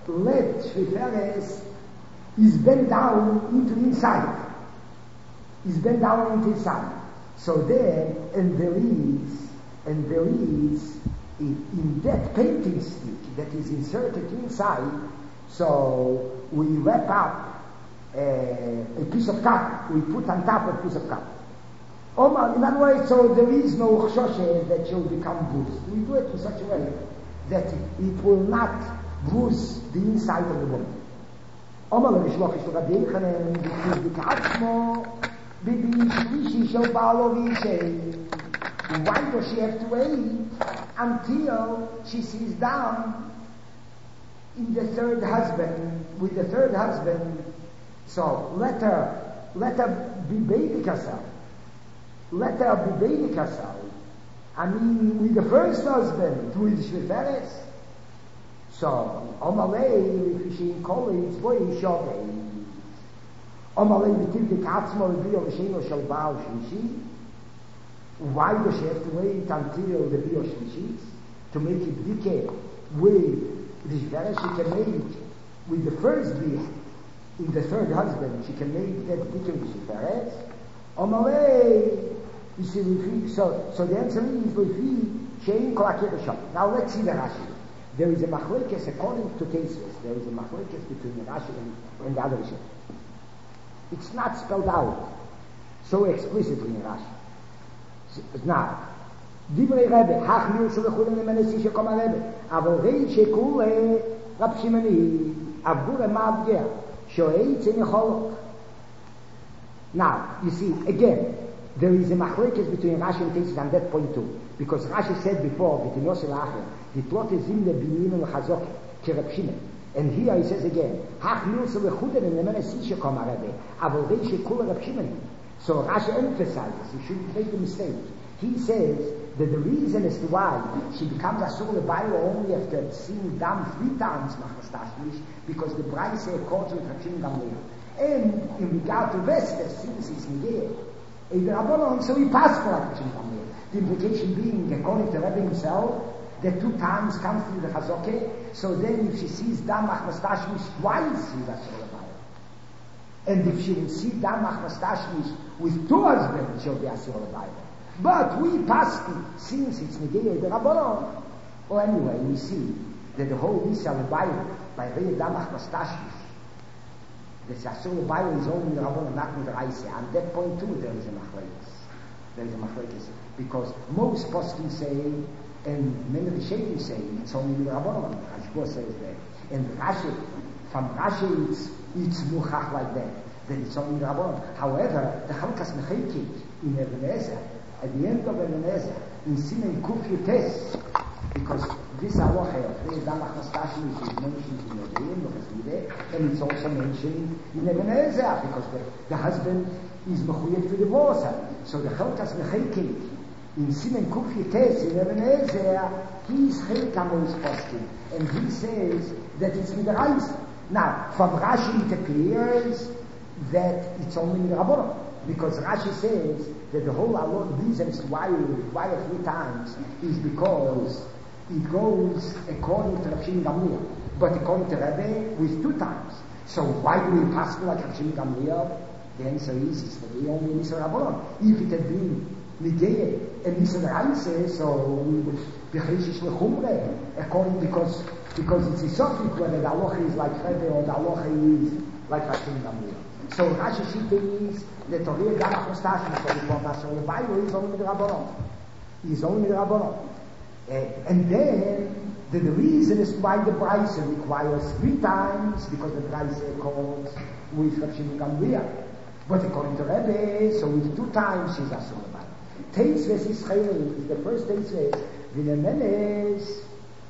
let Shviferes is bent down into inside. Is bent down into inside. So there, and there is, and there is, in, in that painting stick that is inserted inside, so we wrap up a, a piece of cotton. We put on top a piece of cotton. Oh, in other words, so there is no chshoshe that shall become bruised. We do it in such a way that it, it will not bruise the inside of the woman. Omar l'rishloch ish l'Rabbi Yochanan b'kuz b'ka'atzmo b'bi shlishi shel ba'alo v'ishay. Why does she have to wait until she sees down in the third husband, with the third husband? So let her, let her be beidik herself. Let her be beidik herself. I mean, with the first husband, with Shviferes. So, Omalei, if she in college, boy, Shabbat. Omalei, v'tivdik atzmo, v'biyo, v'sheino, shel ba'al shlishi. Why does she have to wait until the biyo shlishi? To make it dike with the Shviferes, she can make, with the first biyo, in the third husband, she can make that dike with Shviferes. Omalei, you see, so, so the answer is, Lefi, shein kol hakir sham. Now let's see the Rashi. There is a machlekes according to cases. There is a machlekes between the Rashi and, and the other Rashi. It's not spelled out so explicitly in Rashi. Now, Divrei Rebbe, hach mir shulechulem lemenesi shekom Rebbe, avol rei shekule Rab Shimoni, avgure mavger, shoei tzemicholok. Now, you see, again, there is a machlekes between Rashi and cases on that point too. Because Rashi said before, v'tinos el acher, v'tlot ezim lebinim l'chazok, kereb Shimon. And here he says again, hach milsa lechuden in lemene sisha kom Rebbe, avol rei shekule Rab Shimon. So Rashi emphasizes, you shouldn't make a mistake. He says that the reason as to why she becomes asur lebaylo only after seeing dam three times machmas tashmish, because the Braise accords with Rab Shimon Gamliel. And in regard to Vestas, since it's negir, either Rabbanon, so he passed for Rab Shimon Gamliel. The implication being, according to Rebbe himself, that two times comes through the Chazoke, so then if she sees Dam Machmas Tashmish twice, she's asur lebaylo. And if she will see Dam Machmas Tashmish with two husbands, she'll be asur lebaylo. But we passed it, since it's negir the Rabbanon. Well, anyway, we see that the whole Isa lebaylo, by Rei Dam Machmas Tashmish, the asur lebaylo is only the Rabbanon, not with the Raise. On that point too, there is a machlekes. There is a machlekes. Because most poskim say, and many of the Sheikhim say, it's only the Rabbanon. Hashbo says that. And Rashi, from Rashi, it's, it's muchach like that. That it's only the Rabbanon. However, the Chalkas Mechekit in Even HaEzer, at the end of Even HaEzer, in Simen Kuf Yutes, because this halacha of the Dam Machmas Tashmish is mentioned in the Nevi'im, and it's also mentioned in Even HaEzer, because the, the husband is mechuyev to divorce her. So the Chalkas Mechekit in Simen Kuf Yutes in Even HaEzer, he is Chelek Amos poskim, and he says that it's Midrash. Now, from Rashi it appears that it's only Rabbanon, because Rashi says that the whole reason why we require three times is because it goes according to Rab Shimon Gamliel, but according to Rebbe with two times. So why do we pass like Rab Shimon Gamliel? The answer is it's the only Nisa Rabbanon. If it had been Nidei and Nisa Raise, so we would be Cheshish Lechumre, according because because it's a subject whether the halacha is like Rebbe or the halacha is like Rab Shimon Gamliel. So Rashi Shita is the Torah Dam Machmas Tashmish, so the Pastor the Bible is only the Rabbanon. Is only the Rabbanon. Uh, and then the, the reason is why the Braise requires three times, because the Braise calls with Rab Shimon Gamliel. But according to Rebbe, so with two times she's asur lebaylo. Teisves Yisrael is the first Teisves. V'nemenes,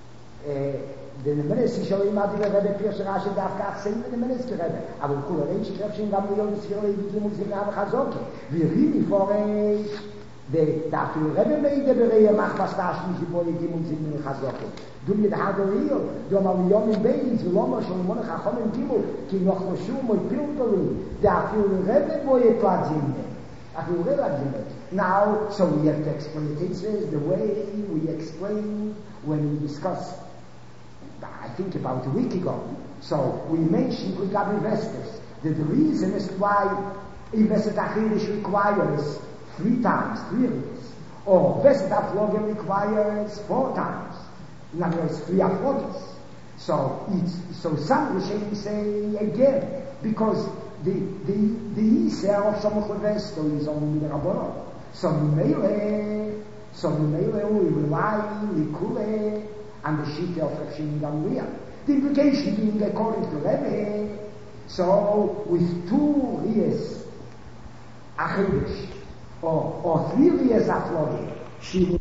v'nemenes yishol imadi v'Rebbe Pirsh Rashi dafka achsein v'nemenes k'Rebbe. Avol kula rei shekrev shem Gamliel yisrael yidim u'zimna v'chazoke. V'ri miforesh, dafil Rebbe meide b'rei machmas tashmish yibo yidim u'zimna v'chazoke. Dum yed hadoril, dum al yom in beis, v'loma sholomon chachom in gimu, ki nochmoshu moy pilpoli, dafil Rebbe boye pladzimne. Afil Rebbe pladzimne. Now, so we have to explain the Teisves the way we explained when we discussed, I think about a week ago, So we mentioned with Gabi Vestas that the reason is why a Veset Achirish requires three times, three years, or Veset Aflogim requires four times. In other words, three Aflogis. So it's, so some Rishonim say again, because the, the, the Isa of Samuch Vesto is only the Rabbanon. So Mimele, so Mimele, we rely, Likule, and the Shita of Rav Shimon Gamliel. The implication being according to Rebbe, so with two years Achirish, or, or three years Aflogim, she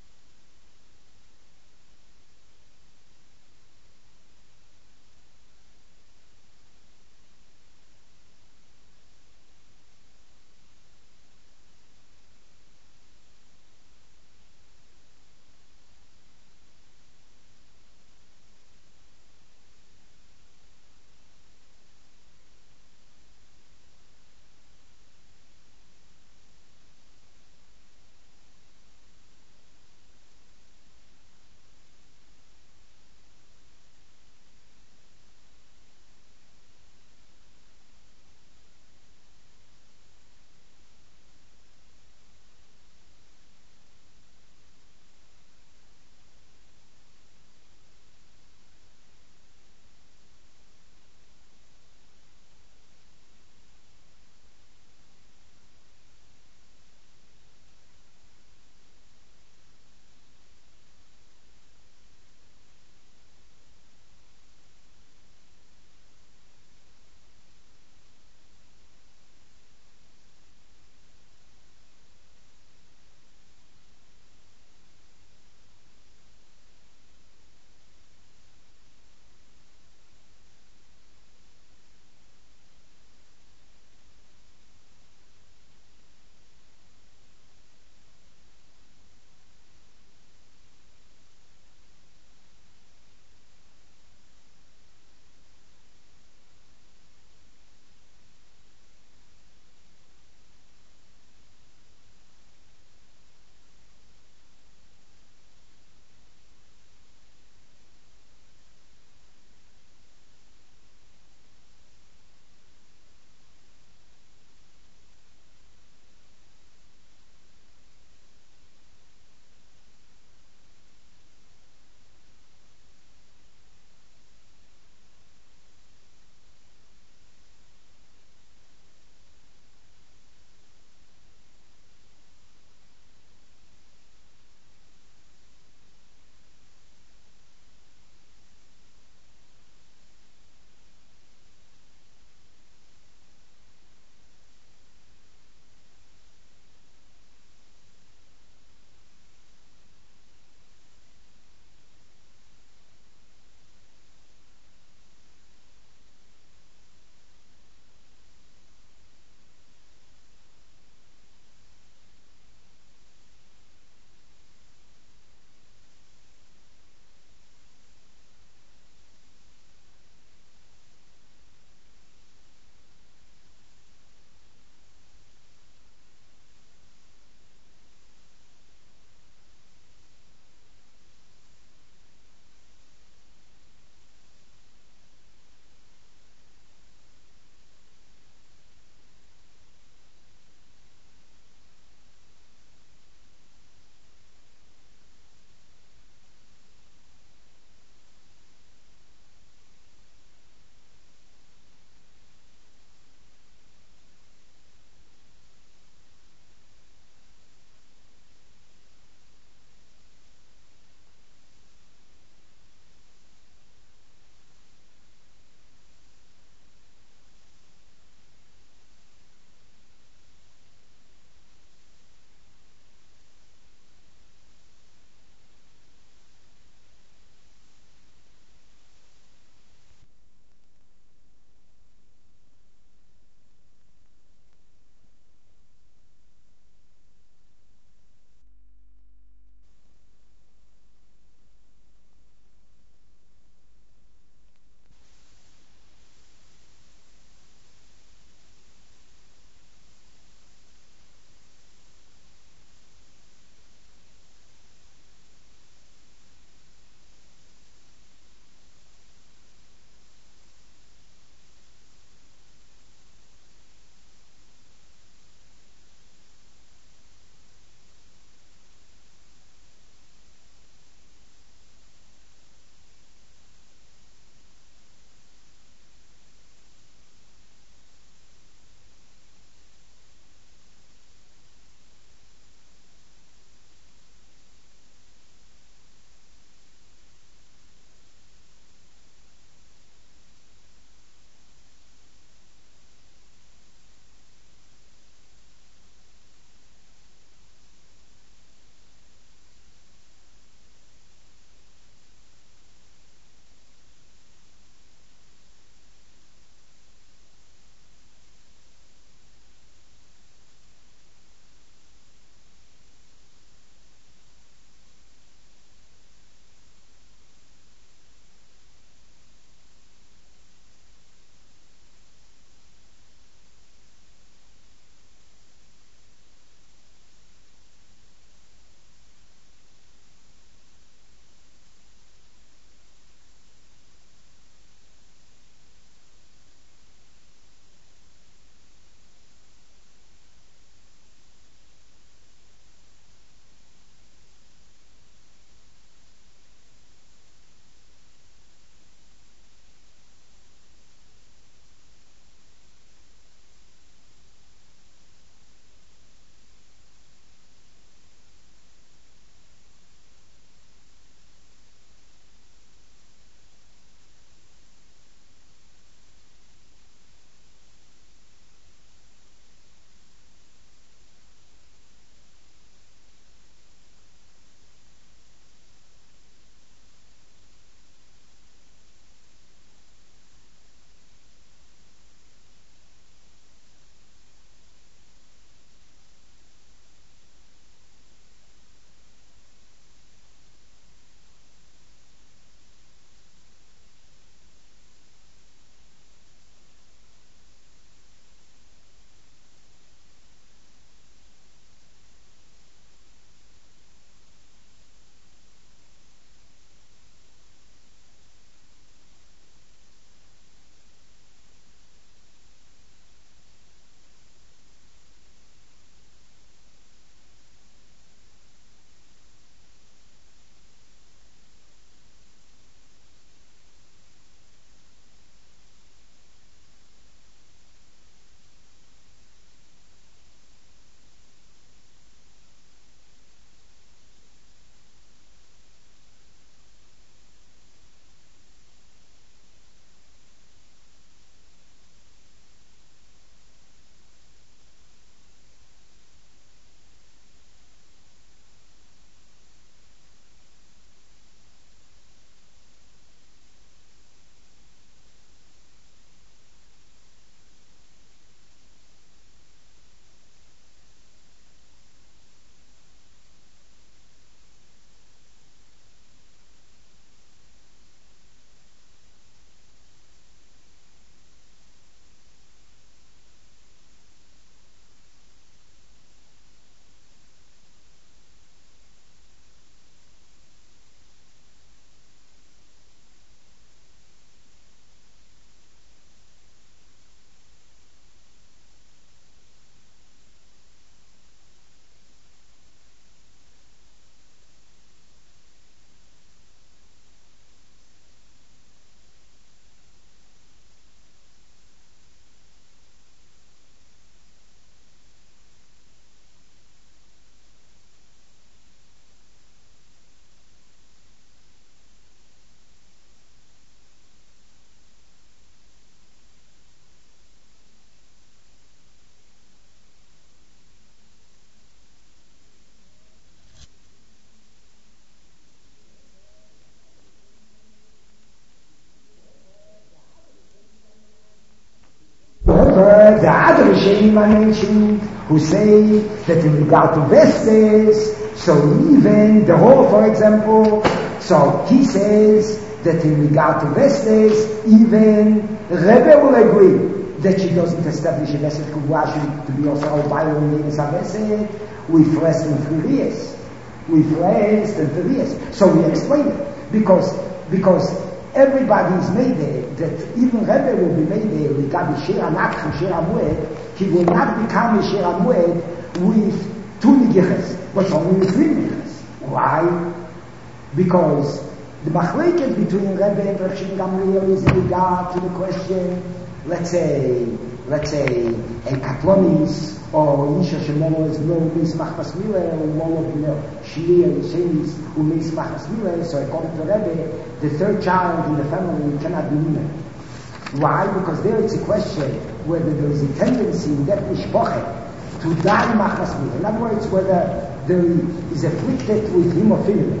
Rishonim I mentioned, who say that in regard to Vestes, so even the whole, for example, so he says that in regard to Vestes, even Rebbe will agree that she doesn't establish a Vesed Kubrashi to be also a Bible name as a Vesed with less than three years. With less than three years. So we explain it. Because, because everybody is made there, that even Rebbe will be made there regarding Shir Anak and Shir Amued, he will not become a Shir Amued with two nigiches, but only with three nigiches. Why? Because the machleket between Rebbe and Rav Shimon Gamliel is in regard to the question, let's say, let's say, a Katlonis, or Isha Shemolo is no Meismach Masmile, or one of the Shia Yishenis who Meismach Masmile, so according to Rebbe, the third child in the family cannot be women. Why? Because there it's a question whether there is a tendency in that Mishpochet to die Machmas Mile. In other words, whether there is afflicted with hemophilia.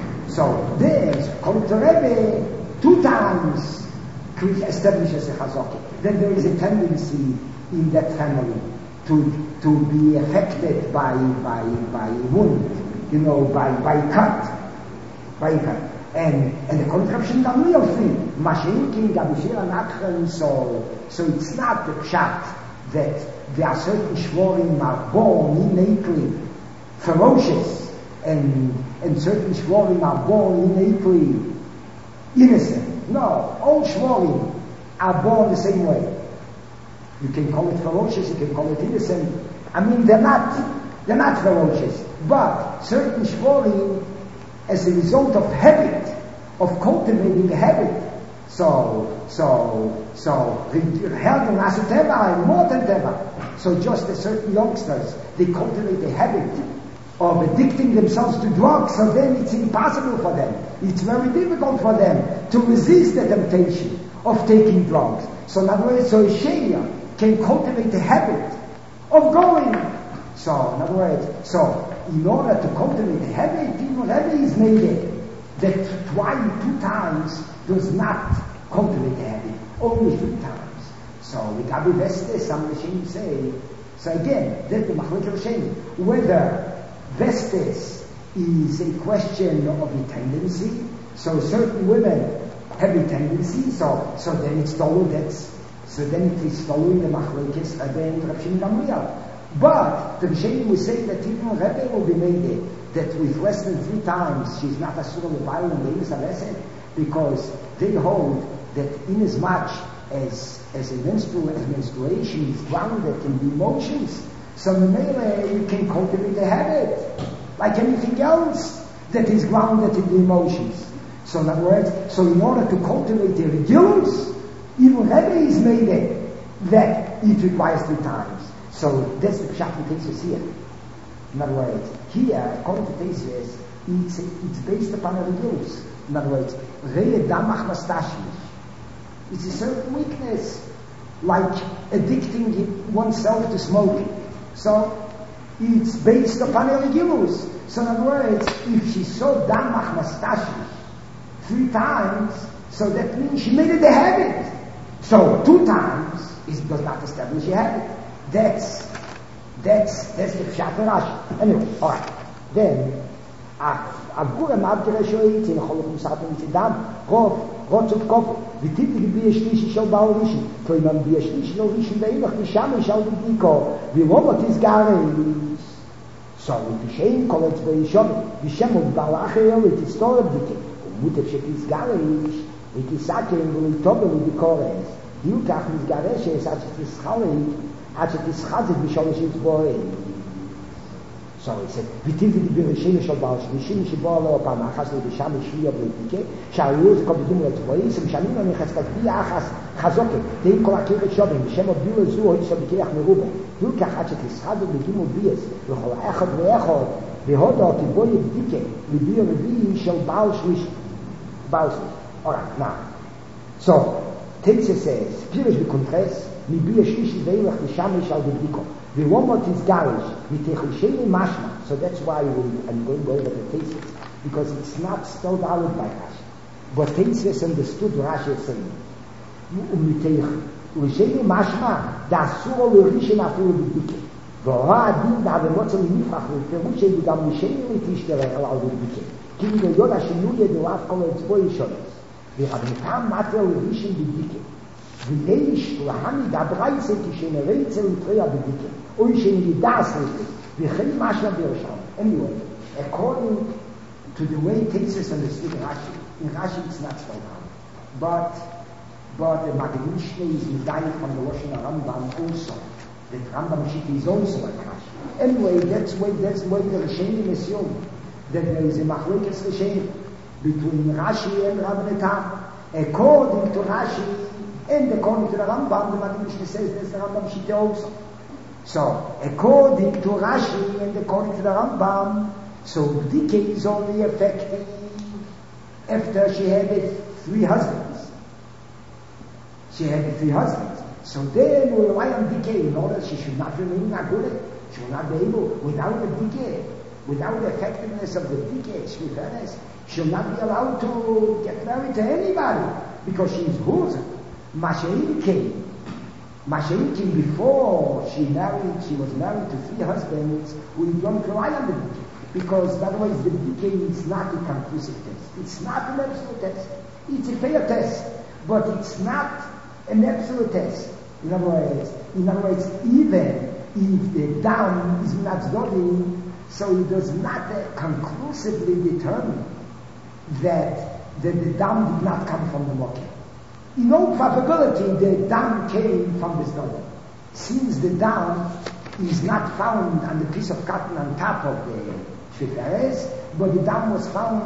So there, according to Rebbe, two times establishes a Chazaki. Then there is a tendency in that family to to be affected by by by wound, you know, by by cut, by cut. And and the contraption Gamliel thing, Mashenkin Gabishir Anachran, so so it's not the pshat that there are certain shvorim are born innately ferocious, and and certain shvorim are born innately innocent. No, all shvorim are born the same way. You can call it ferocious, you can call it innocent. I mean, they're not, they're not ferocious. But certain shvorim, as a result of habit, of cultivating a habit, so, so, so, held in Asuteva and more than Teva. So just as certain youngsters, they cultivate a habit of addicting themselves to drugs, so then it's impossible for them. It's very difficult for them to resist the temptation of taking drugs. So in other words, so a Shia can cultivate a habit of going. So in other words, so in order to cultivate a habit, even Rebbe is made it that twice, two times does not cultivate a habit, only three times. So with Abi Vestes, some Rishonim say, so again, that's the Machlokes Rishonim, whether Vestes is a question of a tendency, so certain women have a tendency, so so then it's told that's so then it is following the Machlokes Rebbe and Rav Shimon Gamliel. But the Rishonim will say that even Rebbe will be made it, that with less than three times she's not a surah of violent ladies a lesson, because they hold that inasmuch as as a menstrual as menstruation is grounded in the emotions, so in Mele you can cultivate a habit like anything else that is grounded in the emotions. So in other words, so in order to cultivate a regulus, even Rebbe is made it that it requires three times. So that's the pshat in Tesis here. In other words, here, according to Tesis, it's, it's based upon a regulus. In other words, Reye damach nastashmish. It's a certain weakness, like addicting oneself to smoking. So it's based upon a regulus. So in other words, if she saw damach nastashmish three times, so that means she made it a habit. So two times it does not establish a habit. That's that's that's the pshat Rashi. Anyway, all right. Then Agura Mabdira Shoyit in Cholok Musatim Tzidam Rov Rotzot Kof V'Titi B'Biyah Shlishi Shel Baal Rishon Toimam B'Biyah Shlishi Lo Rishon Ve'ilach Misham Yishal V'Diko V'Romot Izgareis. So with the Shein Koletz B'Yishon V'Shemot Baal Achayel It is Torah B'Dike Mutev Shek Izgareis It is Sakein V'Litobel V'Dikores Hilkach Mizgareshes At It is Chalei At It is Chazik B'Sholish Yitzboei. So he said, "V'tivti b'Rishim shel Baal Shmishim shibor lo pam achas lo b'sham shviya b'Dike sha'ayu ze kol b'dum letzvoyi semshanim lo nechas k'via achas chazoket dein kol akiret shovim b'shem obdil zu hoy shabikeach merube du kachat shetischad b'dum ubies v'chol echad ve'echad v'hoda tiboy b'Dike l'biya l'biyi shel Baal Shmishim Baal Shmishim." All right, now, so Tetzes says, "Pirish b'kontres mibiya shlishi ve'ilach v'sham yishal b'Diko." The Romot is garish, mitechisheni mashma. So that's why we, I'm going over the Tesis, because it's not spelled out by Rashi. But Tesis understood Rashi saying, לשני משמע, דאסור לרישן אפילו בדיקה. והוא הדין דה במוצא לנפח, ופירוש שלי גם לשני לתשתרר על בדיקה. כי בגלל השינוי דלאף כל אצבו ישונס. ורבנתם מטר לרישן בדיקה. ויש להמיד הברייסה כשנרצה לתריע בדיקה. או שנדעס לתריע. וכן משמע בירושם. Anyway, according to the way Tesis understood Rashi, in Rashi it's not spelled out. But But the Maggid Mishneh is medayik from the Lashon Rambam also. The Rambam Shita is also like Rashi. Anyway, that's why that's why the Rishonim assume that there is a machlokes Rishonim between Rashi and Rabbeinu Tam. According to Rashi and according to the Rambam, the Maggid Mishneh says there's the Rambam Shita also. So, according to Rashi and according to the Rambam, so Bdike is only effective after she had three husbands. She had three husbands. So then we rely on decay in order she should not remain Nagule. She will not be able, without the decay, without the effectiveness of the decay, she will not be allowed to get married to anybody because she is whose? Masha'inkin. Masha'inkin, before she married, she was married to three husbands, we don't rely on the decay. Because otherwise the decay is not a conclusive test. It's not an absolute test. It's a fair test. But it's not an absolute test. In other words, in other words, even if the dam is not dodgy, so it does not uh, conclusively determine that the, the dam did not come from the mocker. In all probability, the dam came from the dodgy. Since the dam is not found on the piece of cotton on top of the shviferes, but the dam was found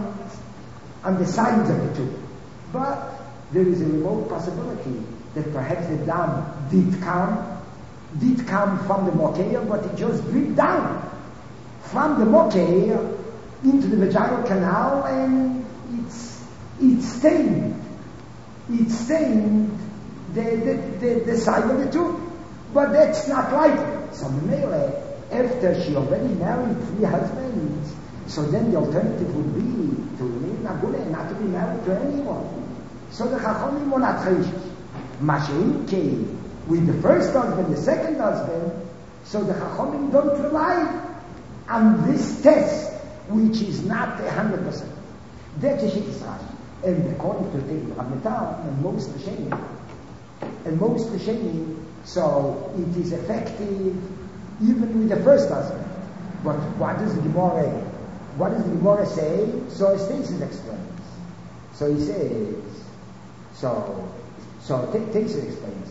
on the sides of the two. But there is a remote possibility that perhaps the dam did come, did come from the mokeir, but it just dripped down from the mokeir into the vaginal canal, and it's it stained, it stained the the, the, the side of the tube. But that's not likely. So Mele, after she already married three husbands, so then the alternative would be to remain Nagule and not to be married to anyone. So the Chachamim were not chayshish. Masha'in came with the first husband, the second husband, so the Chachamim don't rely on this test, which is not a hundred percent. That's a Shittis Rashi. And according to the Rabbeinu and most Rishonim, and most Rishonim, so it is effective even with the first husband. But what does the Gemara, what does the Gemara say? So Stasis explains. So he says, So, so Tesis explains.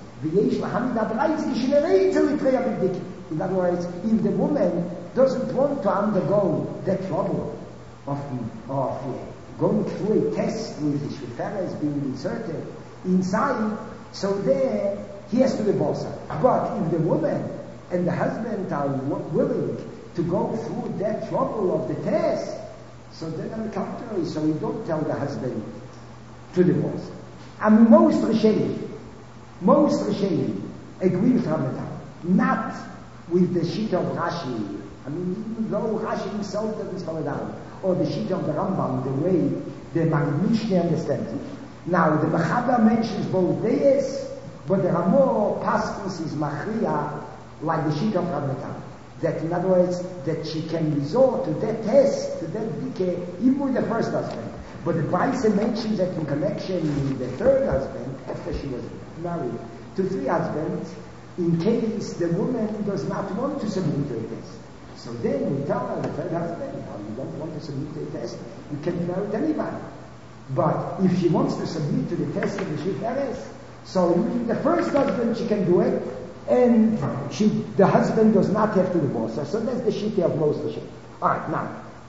In other words, if the woman doesn't want to undergo the trouble of, of uh, going through a test with the shviferes being inserted inside, so there he has to divorce her. But if the woman and the husband are w- willing to go through that trouble of the test, so then on the contrary, so we don't tell the husband to divorce her. And most Rishonim, most Rishonim agree with Rabbeinu, not with the sheet of Rashi. I mean, even though Rashi himself doesn't spell it out, or the sheet of the Rambam, the way the Maggid Mishneh understands it. Now, the Mechaber mentions both days, but the Ramor Paschus is Machriya, like the sheet of Rabbeinu. That, in other words, that she can resort to that test, to that decay, even with the first husband. But the Brisa mentions that in connection with the third husband, after she was married to three husbands, in case the woman does not want to submit to a test. So then we tell her, the third husband, well, you don't want to submit to a test, you can marry anybody. But if she wants to submit to the test of the shviferes, so using the first husband she can do it, and she, the husband does not have to divorce her. So that's the shita of most of the shita. Alright, now.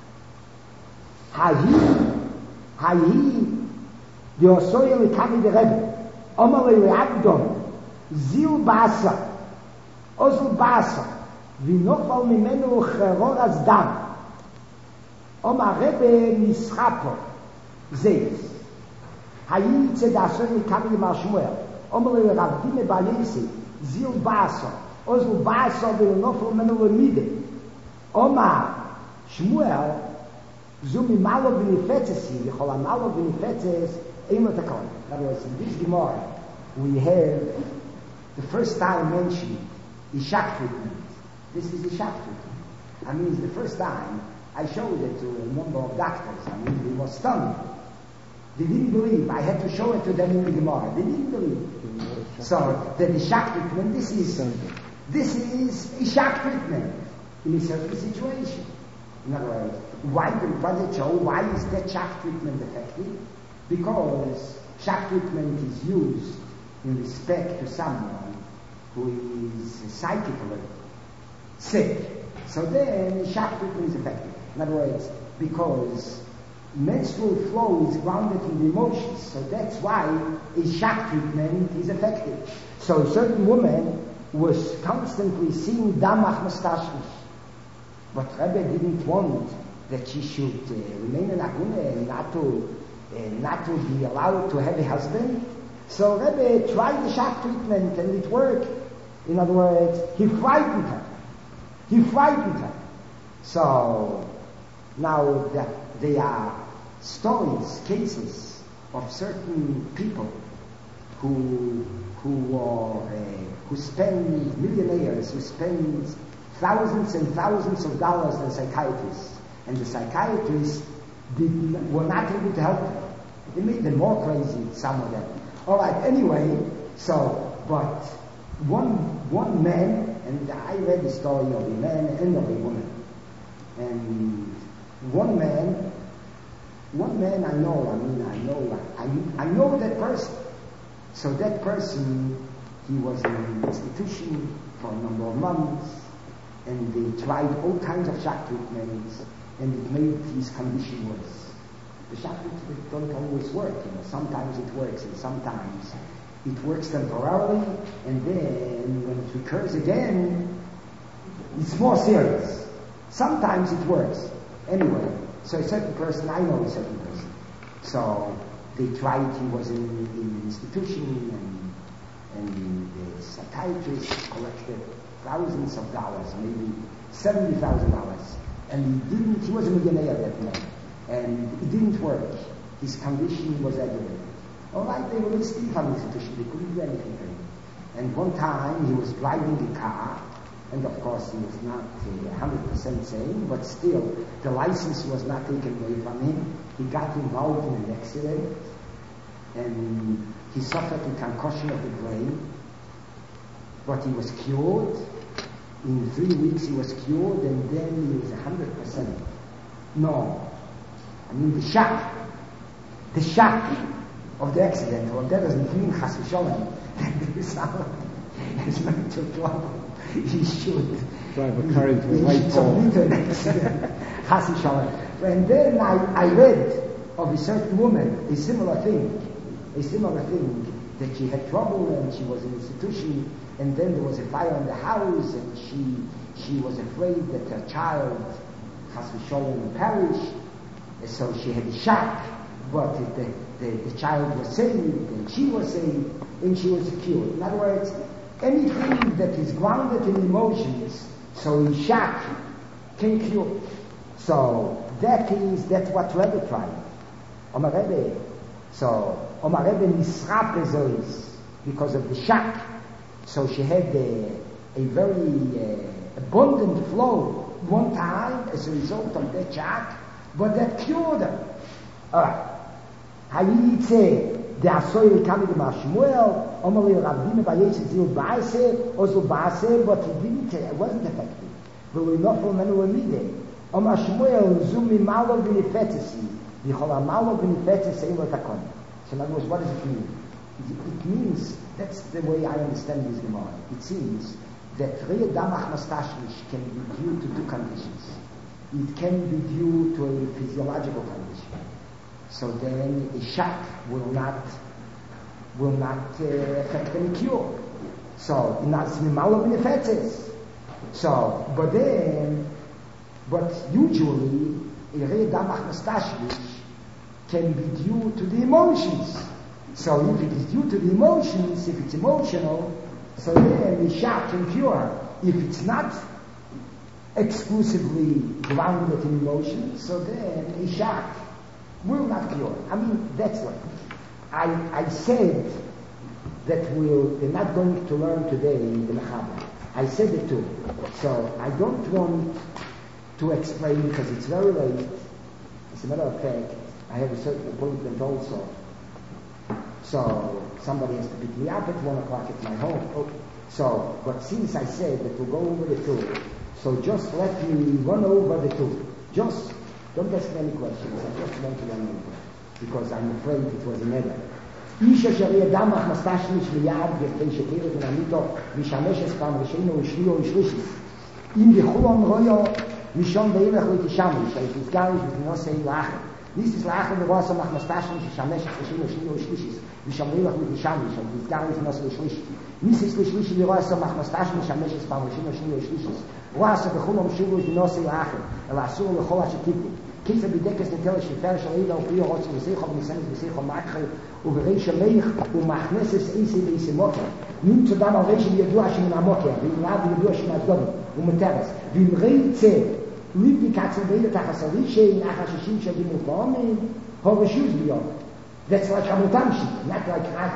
Hahi Hahi Yosoye Likami the Rebbe Omar Le'abdon Zil Basa Ozl Basa Vinofal Mimenu Cheror Az Dam Omar Rebbe Nischapo Zeis Hahi Tzedasoye Likami the Marshmuel Omar Le'abdime Balisi Zil Basa Ozl Basa Vinofal Mimenu Lemide Omar Shmuel Zumi malo v'nifetzesi, v'chol malo v'nifetzes, ein lo takon. In other words, in this Gemara, we have the first time mentioned is shock treatment. This is the shock treatment. I mean, it's the first time I showed it to a number of doctors. I mean, they were stunned. They didn't believe. I had to show it to them in the Gemara. They didn't believe. So, the, the shock treatment, this is, this is a shock treatment in a certain situation. In other words, why does it show? Why is that shock treatment effective? Because shock treatment is used in respect to someone who is psychically sick. So then shock treatment is effective. In other words, because menstrual flow is grounded in the emotions, so that's why a shock treatment is effective. So a certain woman was constantly seeing damach mustashlish, but Rebbe didn't want that she should uh, remain in aguna and not to uh, not to be allowed to have a husband. So Rebbe tried the shock treatment and it worked. In other words, he frightened her. He frightened her. So now that there are stories, cases of certain people who who are uh, who spend millionaires who spend thousands and thousands of dollars on psychiatrists, and the psychiatrists did, were not able to help them. It made them more crazy, some of them. All right. Anyway, so but one one man, and I read the story of a man and of a woman, and one man. One man I know, I mean, I know, I, I know that person. So that person, he was in an institution for a number of months, and they tried all kinds of shock treatments, and it made his condition worse. The shock treatments don't always work, you know. Sometimes it works, and sometimes it works temporarily, and then when it recurs again, it's more serious. Sometimes it works. Anyway, so a certain person, I know a certain person. So they tried, he was in, in an institution, and, and the psychiatrist collected thousands of dollars, maybe seventy thousand dollars. And he didn't, he was a millionaire that man. And it didn't work. His condition was aggravated. All right, they released him from the institution. They couldn't do anything for him. And one time he was driving a car, and of course he was not one hundred percent sane, but still the license was not taken away from him. He got involved in an accident, and he suffered a concussion of the brain, but he was cured. In three weeks he was cured, and then he was one hundred percent. No. I mean the shock, the shock of the accident, well, that doesn't mean chas v'sholem. It's mental trouble. He should drive a car into a light pole. An accident. Chas v'sholem. And then I, I read of a certain woman, a similar thing, a similar thing, that she had trouble and she was in an institution, and then there was a fire in the house, and she she was afraid that her child, chas v'sholem, would perish. So she had a shock, but the, the, the child was saved, and she was saved, and she was cured. In other words, anything that is grounded in emotions, so in shock, can cure. So that is, that's what Rebbe tried. Omar Rebbe, so Omar Rebbe nisrape zois, because of the shock. So she had a, a very uh, abundant flow one time as a result of that shock, but that cured her. Alright. Hayitze, the Asoy coming to Shmuel, Omar Rabbim Bayes Zil Baase, also Baase, but it didn't, it wasn't effective. But we know from Manuel Mide. Omar Shmuel, Zumi Malo Benefetesi, the Chola Malo Benefetesi, Eino Takon. So in other words, what does it mean? It, it means, that's the way I understand this Gemara. It seems that Rei Damach Mastashlish can be due to two conditions. It can be due to a physiological condition. So then a shock will not will not uh, affect any cure. So not mimalo benefetes. So but then but usually a rei damach mastashlish can be due to the emotions. So if it is due to the emotions, if it's emotional, so then the shock can cure. If it's not exclusively grounded in emotions, so then a shock will not cure. I mean, that's what I, I said that we'll, they're not going to learn today the Mechaber. I said it too. So I don't want to explain because it's very late. As a matter of fact, I have a certain appointment also. So somebody has to pick me up at one o'clock at my home. Oh. So, but since I said that we'll go over the two, so just let me run over the two. Just, don't ask me any questions. I just want to run over. Because I'm afraid it was an error. איש אשר ידע מחמסתשמיש מיד וכדי שתירת ונמיתו וישמש את פעם ראשינו ושביעו ושלישיס אם בחולון רויו משום ואילך ותשמש אי תסגריש ותנוסי לאחר ניסטיס לאחר ורועסו מחמסתשמיש ששמש את ראשינו ושביעו ושלישיס ושום ואילך ותשמש אי תסגריש ותנוסי לשלישי ניסטיס לשלישי ורועסו מחמסתשמיש ששמש את פעם ראשינו ושביעו ושלישיס רועסו בחולון שובו ותנוסי לאחר אלא אסור לכל השתיפו כיפה בדקס נטל שפר של אילה ופריו רוצו וסיכו וניסנס וסיכו מקחל ובריש המייך ומכנסס איסי ואיסי מוקר נים צודם על ריש ידוע שמן המוקר ואם רב ידוע שמן הסדורים ומטרס ואם ריצה ליבי קצר ואילה תחס הרישי אחר שישים שבים ופעמים הוא רשוס ביום that's like המותם שיט not like רק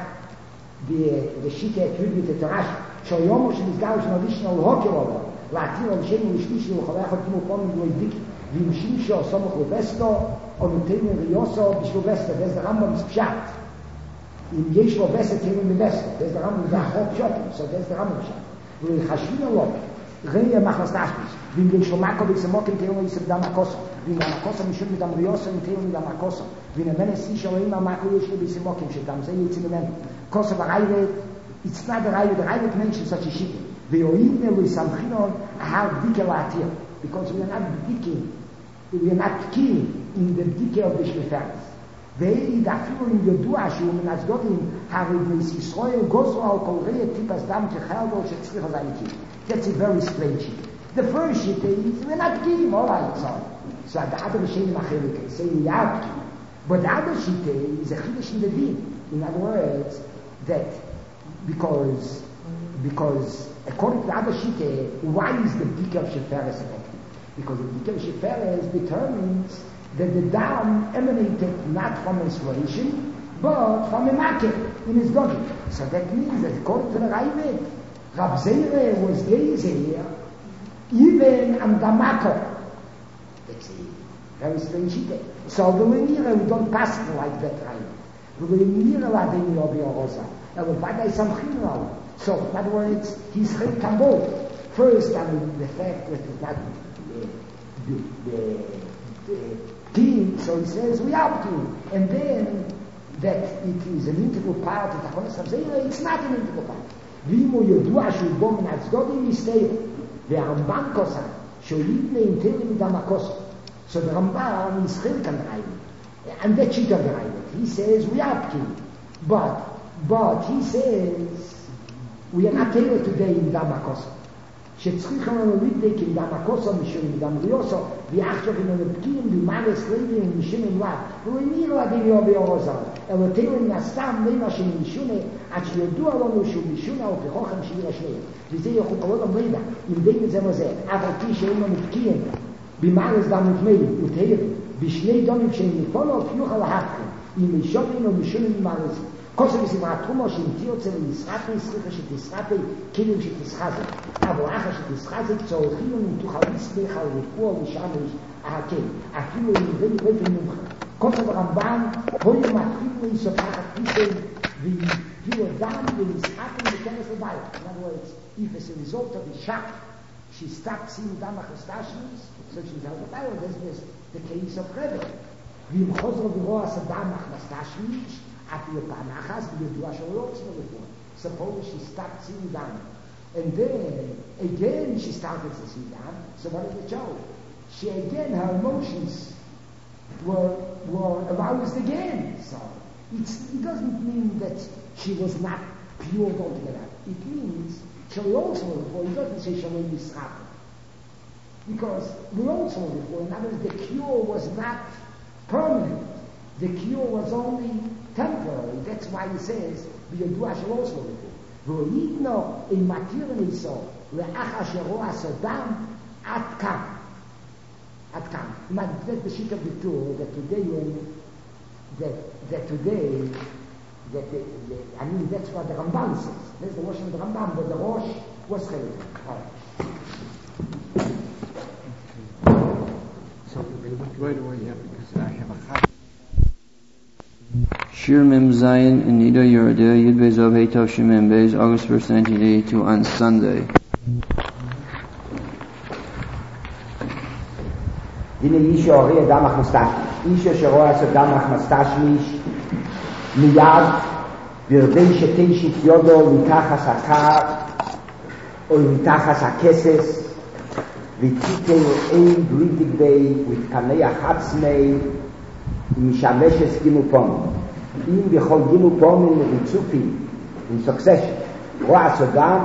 the שיט attributed to Rashi שהיום הוא שנסגר שנרדישנו על הוקר עובו להתיר על שני ושלישי ולחורך על קימו פעמים ולא ידיקי ואם שימשו סומך לבסטו או נותן ריוסו בשביל בסטו וזה רמב"ם פשט אם יש לו בסט תירים לבסטו וזה רמב"ם זה החוק שוטים so זה רמב"ם פשט ולחשבים לו ראי המחלס נשפיש ואם יש לו מקו ויסמוקים תירים ויסם דם הקוסו ואם דם הקוסו משום מדם ריוסו אם תירים מדם הקוסו ואם המנס איש הרואים המקו יש לו ויסמוקים שדם זה יוצא ממנו קוסו ורייבת it's not the raivet the raivet mentions such a shit ויועיד נלו יסמכינון ההר בדיקה להתיר because we are not bdiking we are not keen in the detail of the Shmeferes. Ve'ei dafilo in yodua shu min azdodim harid meis Yisroel gozo al kol re'et tipas dam kechaldo shetzricha zayiki. That's a very strange shit. The first shit is we're not keen, all right, so. So the other shit in Machelik is saying we are keen. But the other shit is a chidesh in the din. In other words, that because because according to the other shit, why is the dika of Sheferes effective? Because the Dikar Sheferes determines that the dam emanated not from menstruation, but from a market in his body. So that means that according to the Raivet, Rab Zeire was gazing even on the market. That's a very strange shit. So the Lenira, we don't pass it like that Raivet. The Lenira la deni obi orosa. And the Vadai Samchinra. So in other words, he's Chel Kambol. First, I mean, the fact that it's not The, the, the team, so he says we have to, and then that it is an integral part of the Tachonis Rabzeira, it's not an integral part. Vimu yodua shu bo min atzdodim yisteir, ve'arambam kosa, shu yidne interi midam hakoso. So the Rambam is Chil kan Raivet, and that sheet of the Raivet. He says we have to, but, but he says we are not able today in midam hakoso. שצריכים לנו לדייק עם דם הקוסו משום דם ריוסו ויחשוב עם הנבקים במארס לבים משום מלאב ולמיר לדין יובי אורוזל אלא תיאורים נסתם לימה שמשונה עד שידוע לנו שהוא משונה וכחוכם שיר השניה וזה יכול קולות המלידה אם דין את זה לזה אבל כי שאין לו נבקים במארס דם נתמי ותהיר בשני דומים שהם נפולו פיוחה להפכים אם ישובים ומשום ממארס קוסו בסברת תרומו שאינתי יוצא למשחפי סליחה שתסחפי כאילו שתסחזי אבל אחר שתסחזי צורכים ומתוכל לסליחה ולפוע ושמש ההקל אפילו אם יביא רבן מומחה קוסו ברמב"ן הוי מתחיל להיסופחת פיסם ויביאו דם ולמשחפי וכנס לבית in other words if as a result of the shock she stopped seeing דם החסטשניס so she's out of the Bible this is the case of Rebbe ואם חוזר ורואה סדם החסטשניס after פעם אחת בידוע שלא רוצים לפעול. Suppose she stopped seeing down. And then, again she started to see down. So what did it show? She again, her emotions were, were aroused again. So it's, it doesn't mean that she was not pure altogether. It means she also before. It doesn't say she will be strapped. Because we also before, in other words, the cure was not permanent. The cure was only temporary. That's why he says, "V'yodua shelo oslo." V'yidno in matirni so le'acha shero asodam at kam. At kam. But that's the shit of the two that today when that that today that the, the, I mean, that's what the Ramban says. There's the washing of the Ramban, but the Rosh was chelik. So right away, yeah, because I have a chap. Shir Mem Zayin in Nida Yerodea Yud Beis Av Hey Tav Shin Mem Beis, August first, nineteen eighty-two, on Sunday. הנה איש שהוריע דם מחמסטשמיש, איש שרואה עשו דם מחמסטשמיש, מיד ברדי שתשית יודו מתחס הקר, או מתחס הכסס, וציטל אין בלידיק בי, ותקנח עצמי, ומשמשס גימו פומים. אם בכל גימו פומים ריצופים, in succession, רואה עשו דם,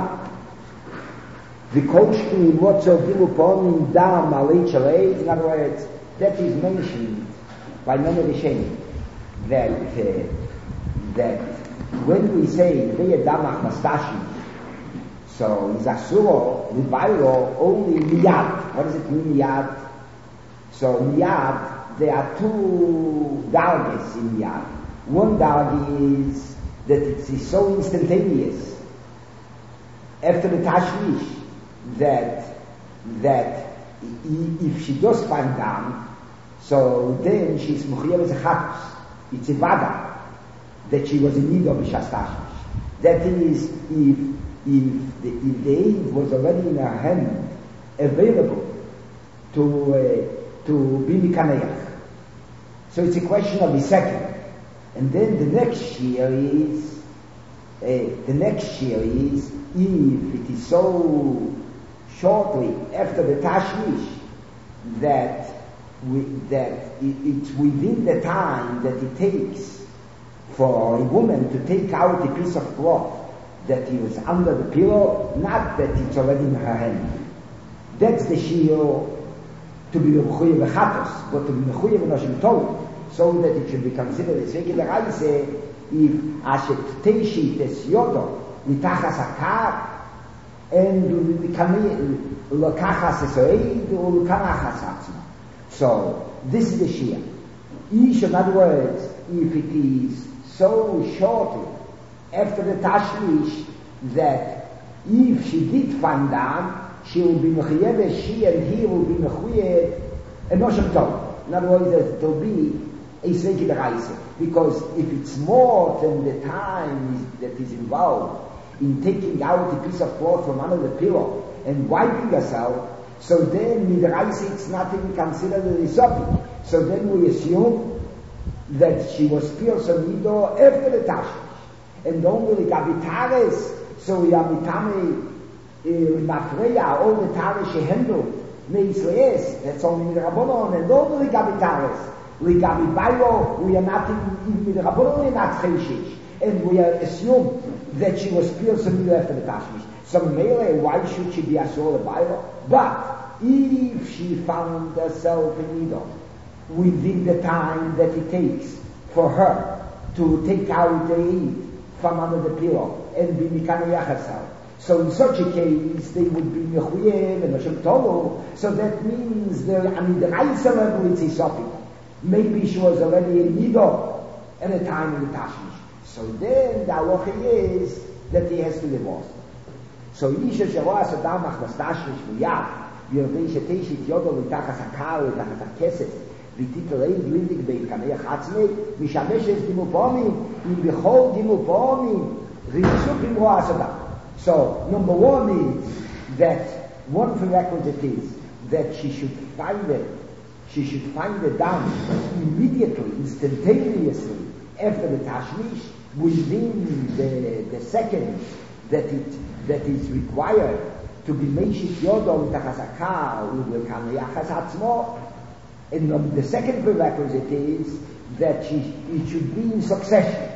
וכל שכי מוצא גימו פומים דם עלי צ'לי, in other words, that is mentioned by many Rishonim, that, uh, that when we say, V'yeh damach mastashi, so is asuro, libayro, only miyad. What does it mean, miyad? So miyad, there are two dargis in miyad. One dargi is that it is so instantaneous after the tashmish that that if she does find down, so then she's mukhiyah as a chatus. It's a vada that she was in need of a shastashmish. That is, if if the, if the aid was already in her hand, available to uh, to be mikaneach. So it's a question of the second. And then the next year is uh, the next year is if it is so shortly after the tashmish that we, that it, it's within the time that it takes for a woman to take out a piece of cloth that is under the pillow, not that it's already in her hand. That's the shiur to be mechuyev v'chatos, but to be mechuyev v'noshim tov, so that it should be considered as regular reise if ashet teishit es yodo mitachas hakar and lokachas es oid or lokanachas atzma. So this is the shiur. Ish, in other words, if it is so shortly after the tashmish that if she did find out, she will be mechuyev, she and he will be mechuyev enoshim tov. In other words, there will be a sveikid reise, because if it's more than the time is, that is involved in taking out a piece of cloth from under the pillow and wiping herself, so then with the reise it's not even considered a subject. So then we assume that she was pierced nido after the tashmish. And only gabitares, so we are mitame mafreya, all the tares she handled, meislees, that's only the rabbonon, and only gabitares. Ligabi bayro, we are not even with the rabbonon, we are not cheishish, and we are assume that she was pierced nido after the tashmish. So melee, why should she be asur bayro? But if she found herself in nido within the time that it takes for her to take out the aid from under the pillow and be mikaneyach herself, so in such a case they would be mechuyev and Hashem tolu. So that means the I mean the reise level is isopik. Maybe she was already in nido at a time in the tashmish. So then the halacha is that he has to divorce. So isha sheroa sadam achmas tashmish miyad yodei sheteshit yodo l'tachas hakar l'tachas hakesef v'titel ein blindik beikaneach atzmei mishameshes dimupomim in bechol dimupomim rizupim roa sadam. So number one is that one prerequisite is that she should find it she should find it down immediately, instantaneously after the tashmish, within the, the seconds that it that is required to be meishit yodo l'tachasakah u'lekaneyachas atzmo. And um, the second prerequisite is that she it should be in succession.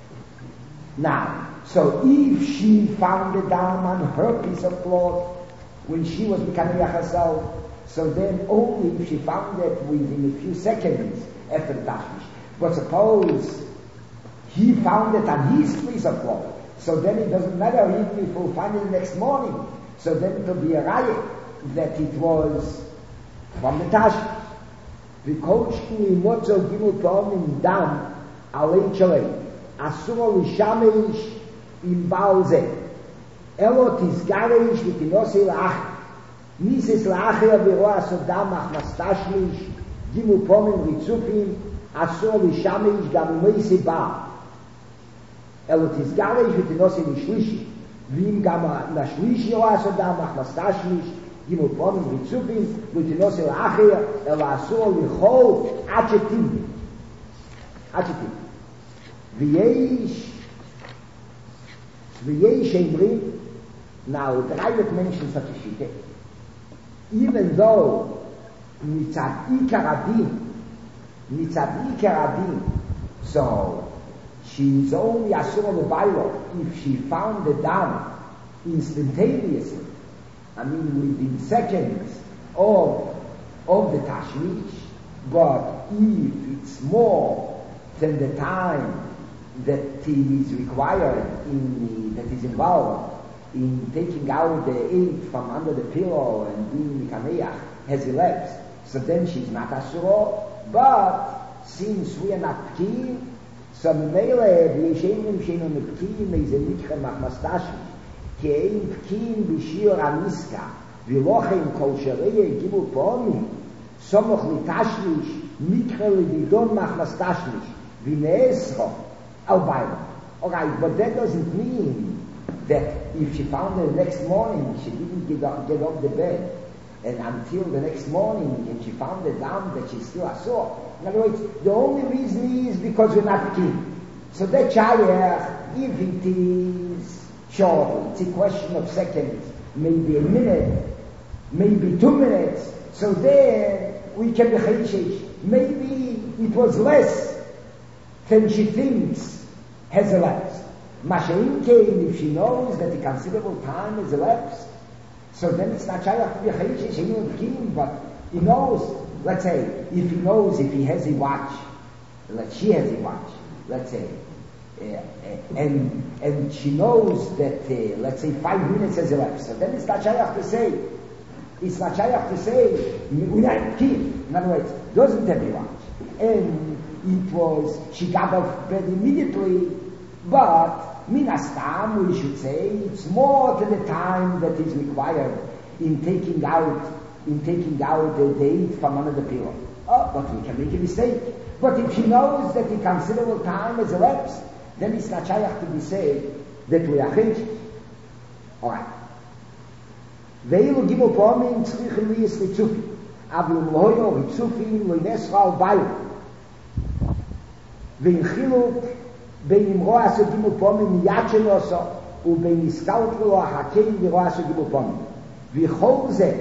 Now, so if she found it down on her piece of cloth when she was mekaneyach herself, so then only if she found it within a few seconds after the tashmish. But suppose he found it on his piece of cloth, so then it doesn't matter even if we'll find it the next morning. So then it will be a riot that it was from the tashmish. V'kol shkui motzo gimel pa'omim dam alei chalei אסור לשמש עם בעל זה. אלו תסגרש ותינוסי לאח. ניסס לאחר ברוע סודם מחמסתשליש, גימו פומים ריצופים, אסור לשמש גם ומי סיבה. אלו תסגרש ותינוסי לשלישי. ואם גם לשלישי רוע סודם מחמסתשליש, גימו פומים ריצופים, ותינוסי לאחר, אלו אסור לכל עד שתים. עד שתים. ויש, ויש אומרים, now drei Menschen such a shite. Even though mitzad ikar adin, mitzad ikar adin, so she's only asur levailo if she found the dam instantaneously, I mean within seconds of of the tashmish, but if it's more than the time that is required in the, that is involved in taking out the egg from under the pillow and being mikaneach has elapsed, so then she's not asuro. But since we are not p'kim, so memele v'yeshenim sheinu nep'kim meize mikre machmastashi ki ein p'kim b'shir aniska v'lochem kol shereye gibu po'omim somoch litashlish mikre l'vidon machmastashlish v'neesro al bayram. Alright, but that doesn't mean that if she found her the next morning, she didn't get off, get off the bed, and until the next morning, and she found the dam that she still saw. In other words, the only reason is because we're not king. So that shayach, if it is short, it's a question of seconds, maybe a minute, maybe two minutes, so then we can be chayshish. Maybe it was less than she thinks has elapsed. Mashain came, if she knows that a considerable time has elapsed, so then it's not shayach to be chayish, she knew the king, but he knows, let's say, if he knows, if he has a watch, like she has a watch, let's say, uh, uh, and and she knows that, uh, let's say, five minutes has elapsed, so then it's not shayach to say, it's not shayach to say, we're not king. In other words, doesn't have a watch. And it was, she got off bed immediately, but Minastam, we should say, it's more than the time that is required in taking out, in taking out the date from under the pillow. Oh, but we can make a mistake. But if she knows that a considerable time has elapsed, then it's not shayach to be said that we are chaysh. Alright. Veilu gimu pomim tzrichim liyis litzufi. Avlu mloyo litzufi lo nesra al bayu. Vein chiluk בין אם רואה עשו גימו פומים מיד שלו עשו ובין הסקאות לו החכים ורואה עשו גימו פומים וכל זה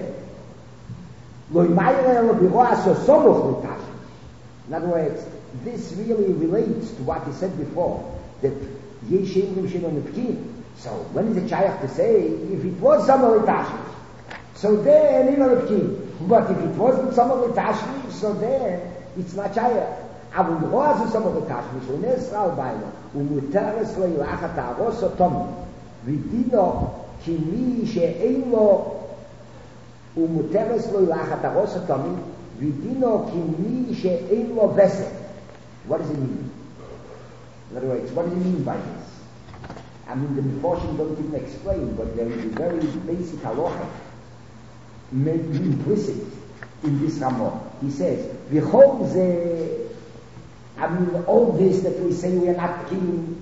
לא ימיירה אלו ברואה עשו סומוך לטש. In other words, this really relates to what he said before, that יש אמרים שלו נפקים. So when is it shayach to say if it was סומוך לטש, so then אינו נפקים, but if it wasn't סומוך לטש, so then it's not shayach. אבל רואה זו סמוך לתשמיש, הוא נסרה על ביילו, הוא מותרס לו ילך את הרוס אותום, ודינו כמי שאין לו, הוא מותרס לו ילך את הרוס אותום, ודינו כמי שאין לו וסת. What does it mean? In other words, what does it mean by this? I mean, the Meforshim don't even explain, but there is a very basic halacha, maybe implicit in this Ramah. He says, v'chol ze, I mean, all this that we say we are not king,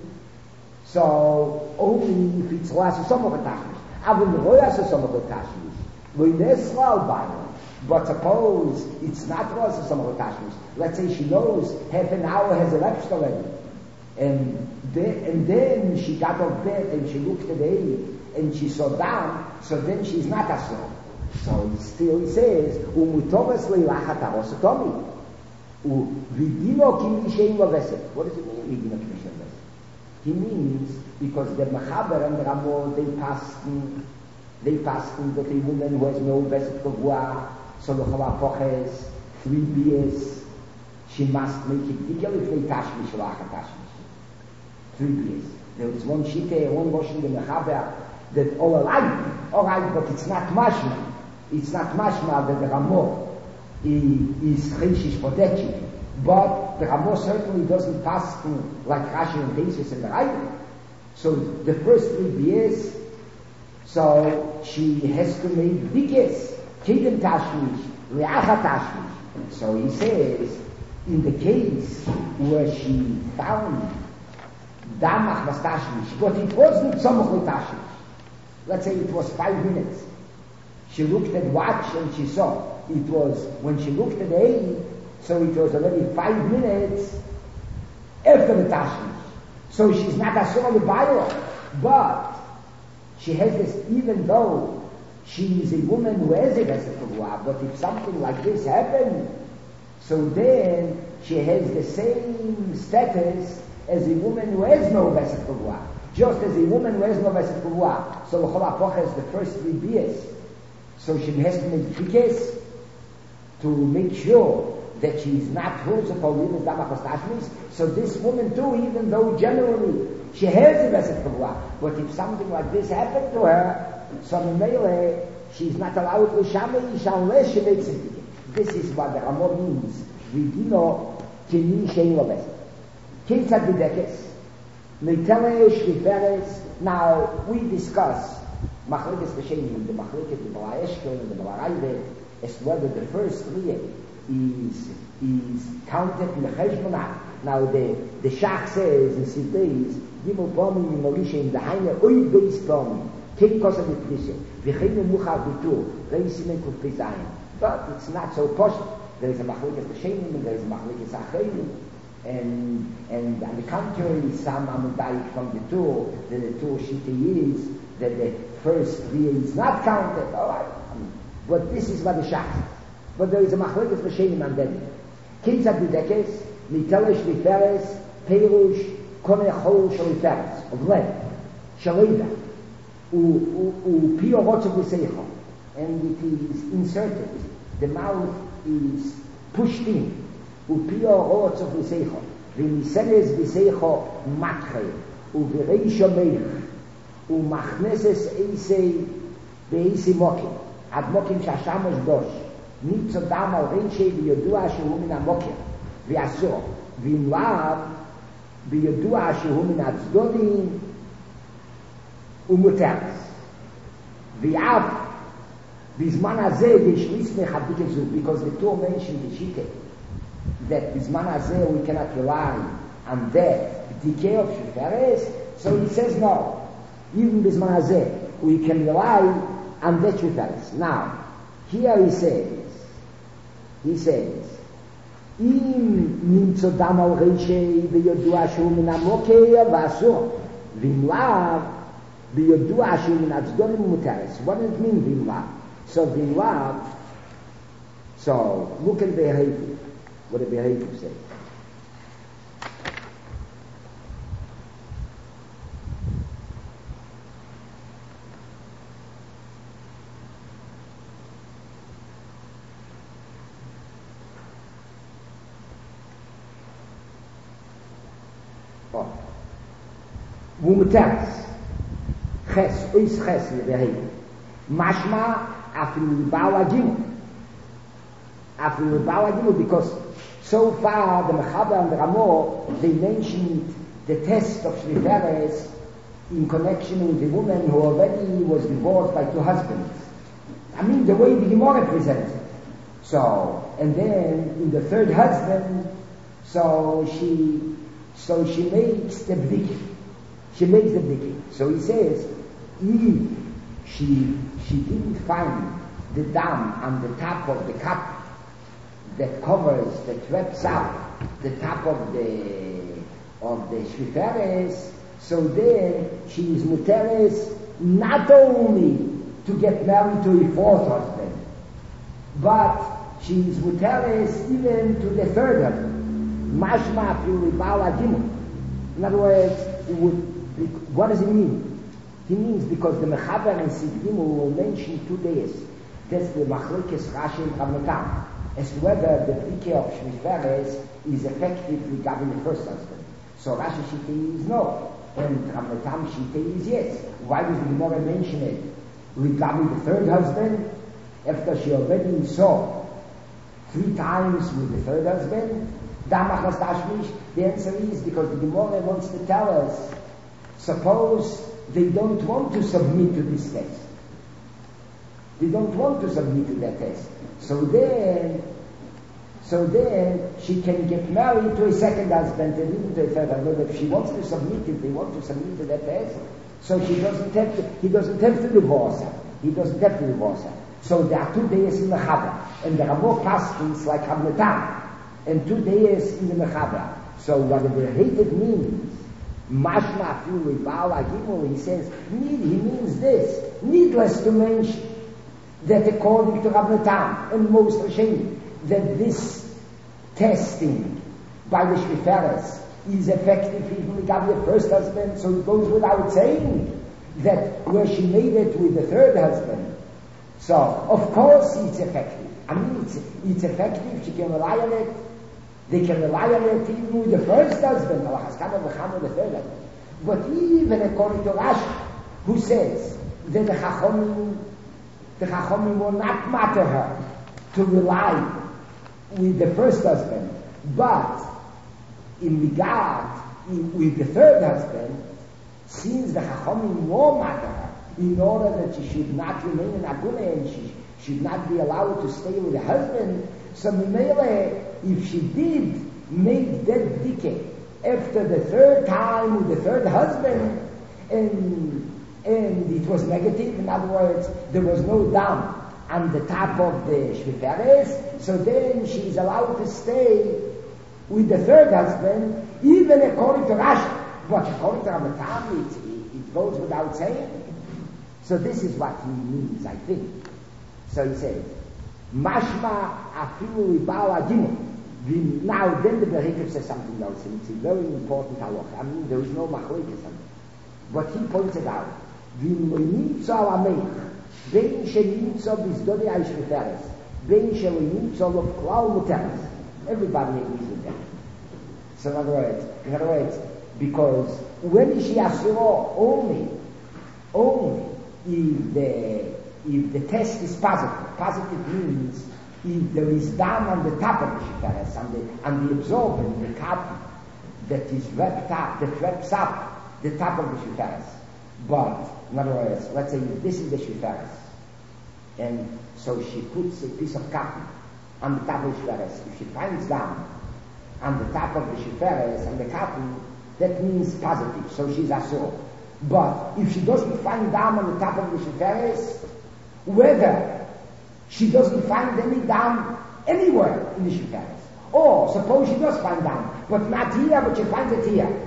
so only if it's Roas Sosomach Tashmish. Avon Roas Sosomach Tashmish. We nesra al bayro. But suppose it's not Roas Sosomach Tashmish. Let's say she knows half an hour has elapsed already. And then, and then she got off bed and she looked at the age and she saw down, so then she's not asur. So still he says, Umutovas leilachat aros atomi. Vidino kimi shein lo veset. What does it mean, vidino kimi shein lo veset? He means, because the Mechaber and the Ramah, they passen, they passen that a woman who has no veset kavua, so the Chala Poches, three beers, she must make it digel if they tashmish or achat tashmish. Three beers. There is one shite, one motion in the Mechaber, that all alike, all right, but it's not mashma. It's not mashma that the Ramah is chayshish for that chick. But the Ramah certainly doesn't pass like Rashi and Tesis in the Raya. So the first three beers, so she has to make biggest, Kedem Tashmish, Leacha Tashmish. So he says, in the case where she found Damach was Tashmish, but it wasn't Tzomach Tashmish. Let's say it was five minutes. She looked at watch and she saw. It was, when she looked at the age, so it was already five minutes after the Tashmish. So she's not a soul of the Bible, but she has this, even though she is a woman who has a Vesed Kavua, but if something like this happened, so then she has the same status as a woman who has no Vesed Kavua. Just as a woman who has no Vesed Kavua, so L'chol Apoch has the first three beers. So she has to make trikes to make sure that she's not Hulza Paulinus Damachos Tashmis. So this woman too, even though generally she has a Vesed Kavua, but if something like this happened to her, so Mele, she's not allowed to Shameish unless she makes it. This is what the Ramah means. Vidino Kini Shein Lo Vesed. Kitzad Bidekes, Meitele Shriferes. Now we discuss Machlekes B'Shenim, the Machlekes the Bala Eshkel and the Bala Raive, as whether the first three is is counted in the Cheshbonah. Now the the Shach says in Siddeis, Gimel Pomim in Morisha in the Haine Oy Beis Pomim, King Kosa de Prisha, V'cheinu Mucha Bitur, Reisimen Kuf Pizayin. But it's not so posh. There is a Machlekes B'Shenim and there is a Machlekes Achayim. And and on the contrary, some Amudayik from the two, the, the two Shita is that the first three is not counted. All right. But this is what the Shach says. But there is a Machlekes B'Shenim and then Kitzad B'Dekes, Mitelesh Liferes, Perush, Koneh Chol Shaliferes, of lead, Shalida, U Pio Rotzov L'Seichel, and it is inserted. The mouth is pushed in. U Pio Rotzov L'Seichel, V'Miseles L'Seichel Matche, U V'Reisha Meich, U Machneses Eisei Be'eisei Mokim, Ad Mokim Shashamosh Dosh, Nitzo Dam Al Reishe V'Yodua Shehu Min HaMokim, V'Asor, V'Imlav V'Yodua Shehu Min HaTzdodim, U'Muteres. V'Av B'Zman Hazeh V'Shlis Mechabdik Zug, because the two mentioned the Shite, that B'Zman Hazeh we cannot rely on that decay of Sheferes, so he says no. Even B'Zman Hazeh we can rely on that Sheferes. Now, here he says, he says, Im nimtzo dam al reishei v'yodua shehu min hamokei v'asur v'imlav v'yodua shehu min hatzdonim muteres. What does it mean, v'imlav? So v'imlav, so look at the Behaviv. What the Behaviv says. ומותרס חס, אויס חס לבהי משמע אפילו לבעל הגימול אפילו לבעל הגימול because so far the Mechaber and the Ramah they mentioned the test of Shriferes in connection with the woman who already was divorced by two husbands. I mean the way the Gemara presents it. So, and then in the third husband, so she so she makes the bdikah. She makes the bdikah. So he says, if she she didn't find the dam on the top of the cup that covers, that wraps up the top of the of the shriferes, so then she is muteres not only to get married to a fourth husband, but she is muteres even to the third husband. Mashma afilu libal hagimul. In other words, it would. What does it mean? He means because the Mechaber and Siddimu will mention two days. That's the Machlekes Rashi and Ramnetam, as to whether the Bdikah of Shmiferes is effective regarding the first husband. So Rashi Shitei is no, and Ramnetam Shitei is yes. Why does the Gemara mention it regarding the third husband? After she already saw three times with the third husband, Damach was Tashmish? The answer is because the Gemara wants to tell us, suppose they don't want to submit to this test. They don't want to submit to that test. So then, so then she can get married to a second husband and even to a third husband. But if she wants to submit, if they want to submit to that test, so she doesn't have to, he doesn't have to divorce her. He doesn't have to divorce her. So there are two days in the Mechaber, and there are more pastors like Hamnetam, and two days in the Mechaber. So what the hated means, Mashma Afilu Ba'al Agimel, he says, need, he means this, needless to mention that according to Hamnetam and most Rishonim, that this testing by the Shviferes is effective even regarding the first husband, so it goes without saying that where she made it with the third husband. So, of course it's effective. I mean, it's, it's effective, she can rely on it, they can rely on it even with the first husband, or the third husband. But even according to Rashi, who says that the Chachomim, the Chachomim will not matter her to rely with the first husband, but in regard in, with the third husband, since the Chachamim won't matter her, in order that she should not remain in Aguna and she should not be allowed to stay with the husband, so Mimele, if she did make that decay after the third time with the third husband, and and it was negative, in other words, there was no dam on the top of the Shviferes, so then she is allowed to stay with the third husband, even according to Rashi. But according to Ramatam, it, it, it goes without saying. So this is what he means, I think. So he says, Mashma Afilu Ibala Gimel. Now then the Bereshit says something else, and it's a very important halacha. I mean, there is no machlokes on it. But he pointed out, Vim Nimtzo Al Ameich, Bein Shenimtzo Bizdodi Aishviferes, Bein Shenimtzo Lo Klal Muteres. Everybody agrees with that. So in other words, in other words, because when she asuro only, only if the if the test is positive, positive means if there is dam on the top of the shikares, on the on the absorbent, the cotton that is wrapped up, that wraps up the top of the shikares. But in other words, let's say if this is the shikares, and so she puts a piece of cotton on the top of the shikares. If she finds dam on the top of the shikares and the cotton, that means positive, so she's asur. But if she doesn't find dam on the top of the shikares, whether she doesn't find any dam anywhere in the shikares, or suppose she does find dam, but not here, but she finds it here,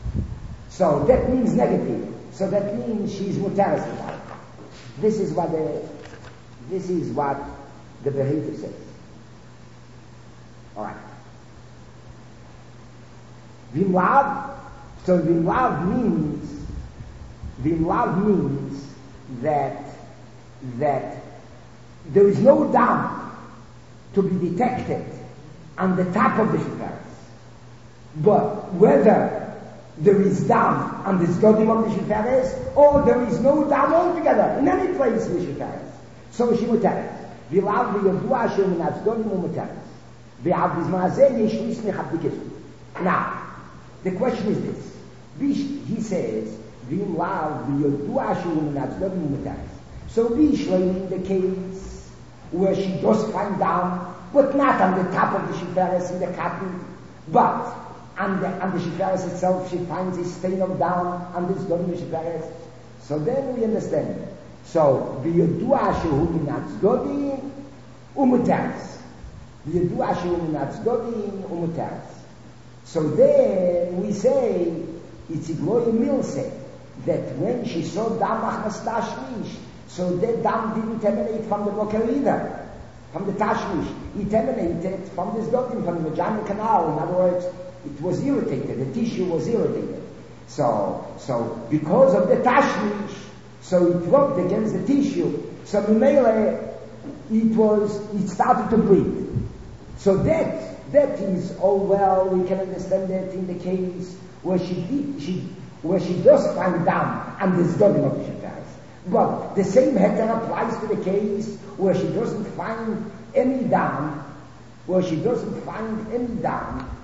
so that means negative. So that means she's mutaris. This is what the this is what the Bereshit says. All right. Vimlav. So Vimlav means Vimlav means that that there is no dam to be detected on the top of the shikares, but whether there is dam on the zgodim of the shikares, or there is no dam altogether in any place in the shikares. So she mutares. V'lav v'yodua shem min zgodim umutares. V'av bizmazeh yeshlis mechabdikesu. Now, the question is this. He says, v'lav v'yodua shem min zgodim umutares. So Bishlay in the case where she does find dam, but not on the top of the shikares in the cotton, but and the, and the shikares itself, she finds a stain of down on this Zgodim shikares. So then we understand. So, v'yodua shehu min hatzgodim umutares. V'yodua shehu min hatzgodim umutares. So then we say, it's a glory milse, that when she saw dam achmas tashmish, so that dam didn't emanate from the boker either, from the tashmish. It emanated from this Zgodim, from the vaginal canal. In other words, it was irritated, the tissue was irritated. So, so because of the tashmish, so it rubbed against the tissue, so Mimele, it was, it started to bleed. So that, that is, oh well, we can understand that in the case where she did, she, where she does find dam and there's Zgodim of the shikares. But the same heter applies to the case where she doesn't find any dam, where she doesn't find any dam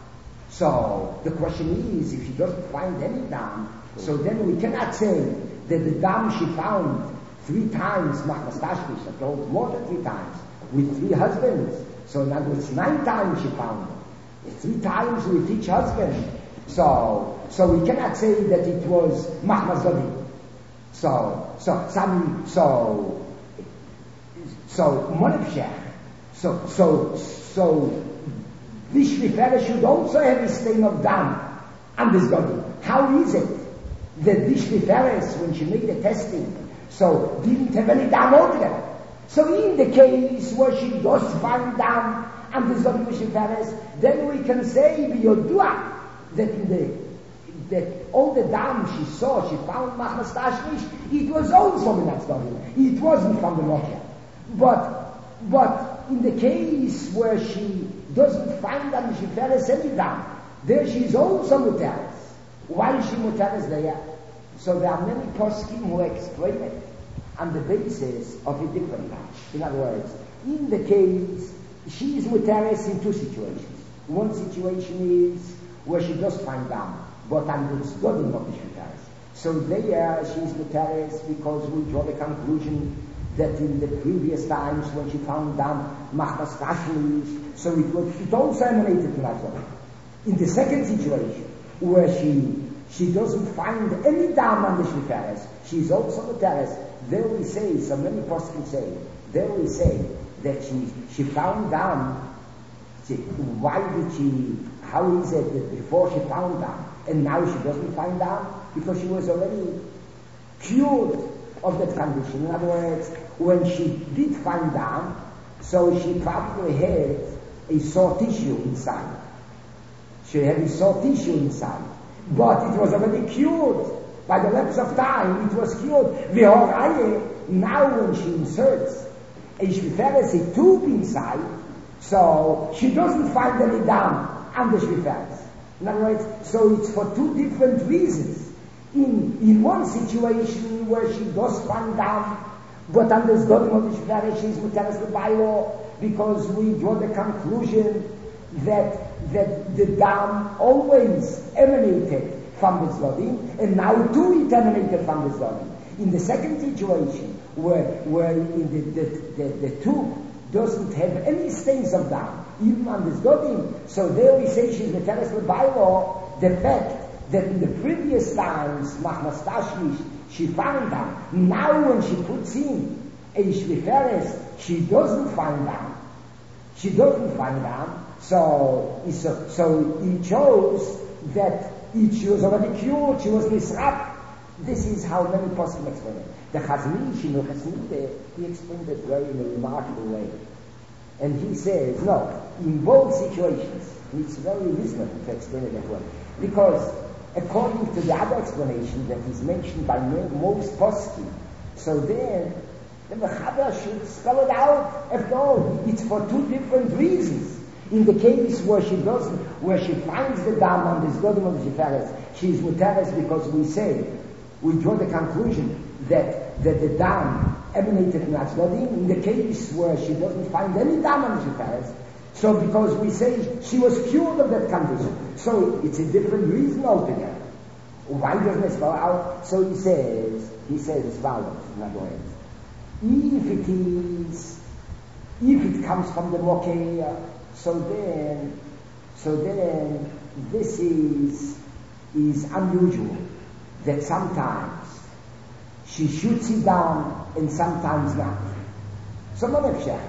So the question is, if she doesn't find any dam, so then we cannot say that the dam she found three times, machmas tashmish, that holds more than three times, with three husbands. So in other words, nine times she found it. Three times with each husband. So, so we cannot say that it was machmas zodim. So, so, some, so, so, monefshech. So, so, so, this Shvifere should also have a stain of dam on this body. How is it that this Shvifere, when she made the testing, so didn't have any dam altogether? So in the case where she does find dam on this body with Shvifere, then we can say, B'yodua, that in the that all the dam she saw, she found machmas tashmish, it was also in that story. It wasn't from the Mokia. But, but in the case where she doesn't find that she feres any dam, there she is also muteres. Why is she muteres there? So there are many poskim who explain it on the basis of a different dam. In other words, in the case, she is muteres in two situations. One situation is where she does find dam, but under the studying of the Shvitaris. So there she is muteres because we draw the conclusion that in the previous times when she found dam, machmas tashmish, so it was, it also emanated from that zone. In the second situation, where she she doesn't find any dam on the Shvitaris, she is also muteres. There we say, so many poskim say, there we say that she she found dam. She, why did she? How is it that before she found dam, and now she doesn't find dam? Because she was already cured of that condition. In other words, when she did find dam, so she probably had a sore tissue inside. She had a sore tissue inside, but it was already cured by the lapse of time. It was cured. Now, when she inserts a shviferes, a tube inside, so she doesn't find any dam on the shviferes. In other words, so it's for two different reasons. In, in one situation where she does find dam, but under the Zdodim of the Shvifere, she is muteres l'baylo, because we draw the conclusion that that the dam always emanated from the Zdodim, and now too it emanated from the Zdodim. In the second situation, where where in the, the, the, the tube doesn't have any stains of dam, even on the Zdodim, so there we say she's muteres l'baylo, the fact that in the previous times, machmas tashmish, she found dam. Now when she puts in a shviferes, she doesn't find dam. She doesn't find dam. So, so, so he chose that she was already cured, she was misrap. This is how many poskim explain it. The Chazon Ish in Chasnide, he explained it very in a remarkable way. And he says, no, in both situations, it's very reasonable to explain it that way. Because according to the other explanation that is mentioned by most poskim, so then the Mechaber should spell it out. After all, it's for two different reasons. In the case where she doesn't, where she finds the dam on the Zdodim of the Shvifere, she is muteres because we say, we draw the conclusion that, that the dam emanated from that Zdodim. In the case where she doesn't find any dam on the Shvifere, so because we say she was cured of that condition, so it's a different reason altogether. Why doesn't it spell out? So he says, he says as follows, in other words, if it is, if it comes from the Mokeh, so then, so then this is, is unusual, that sometimes she shoots it down and sometimes not. So if,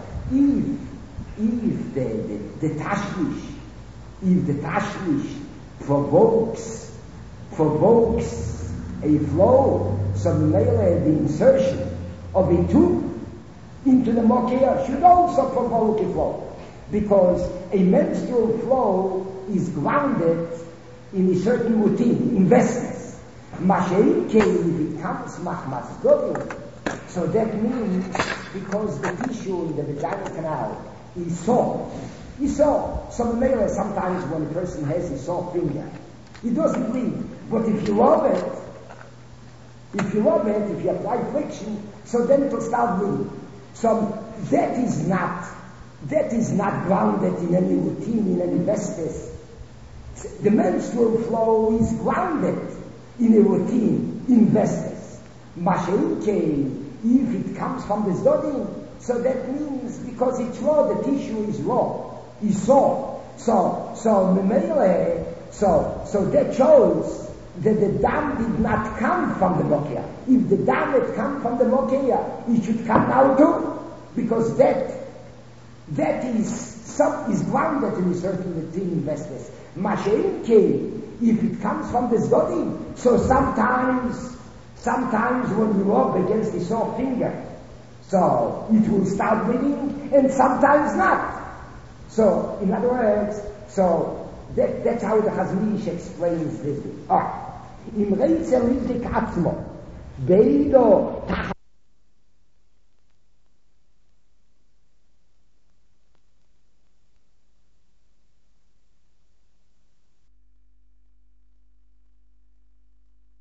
if the, the, the tashmish, if the tashmish provokes, provokes a flow, some the insertion of a tube into the Mokeh should also provoke a flow. Because a menstrual flow is grounded in a certain routine, in vessels. Mashein if it comes machmas zodim, so that means because the tissue in the vaginal canal is sore. Is sore. So sometimes when a person has a sore finger, it doesn't bleed. But if you rub it, if you rub it, if you apply friction, so then it will start bleeding. So that is not That is not grounded in any routine, in any vestes. The menstrual flow is grounded in a routine, in vestes. Mashenke, if it comes from the Zdodim, so that means because it's raw, the tissue is raw, is raw. So, so, memele, so, so that shows that the dam did not come from the Mokia. If the dam had come from the Mokia, it should come now too, because that, that is, some, is grounded in a certain routine in vestes. Mashenke, if it comes from the Zdodim, so sometimes, sometimes when you rub against the sore finger, so it will start bleeding, and sometimes not. So, in other words, so that, that's how the Chazon Ish explains this. Ah, im Reitzel Livdik Atzmo, Beido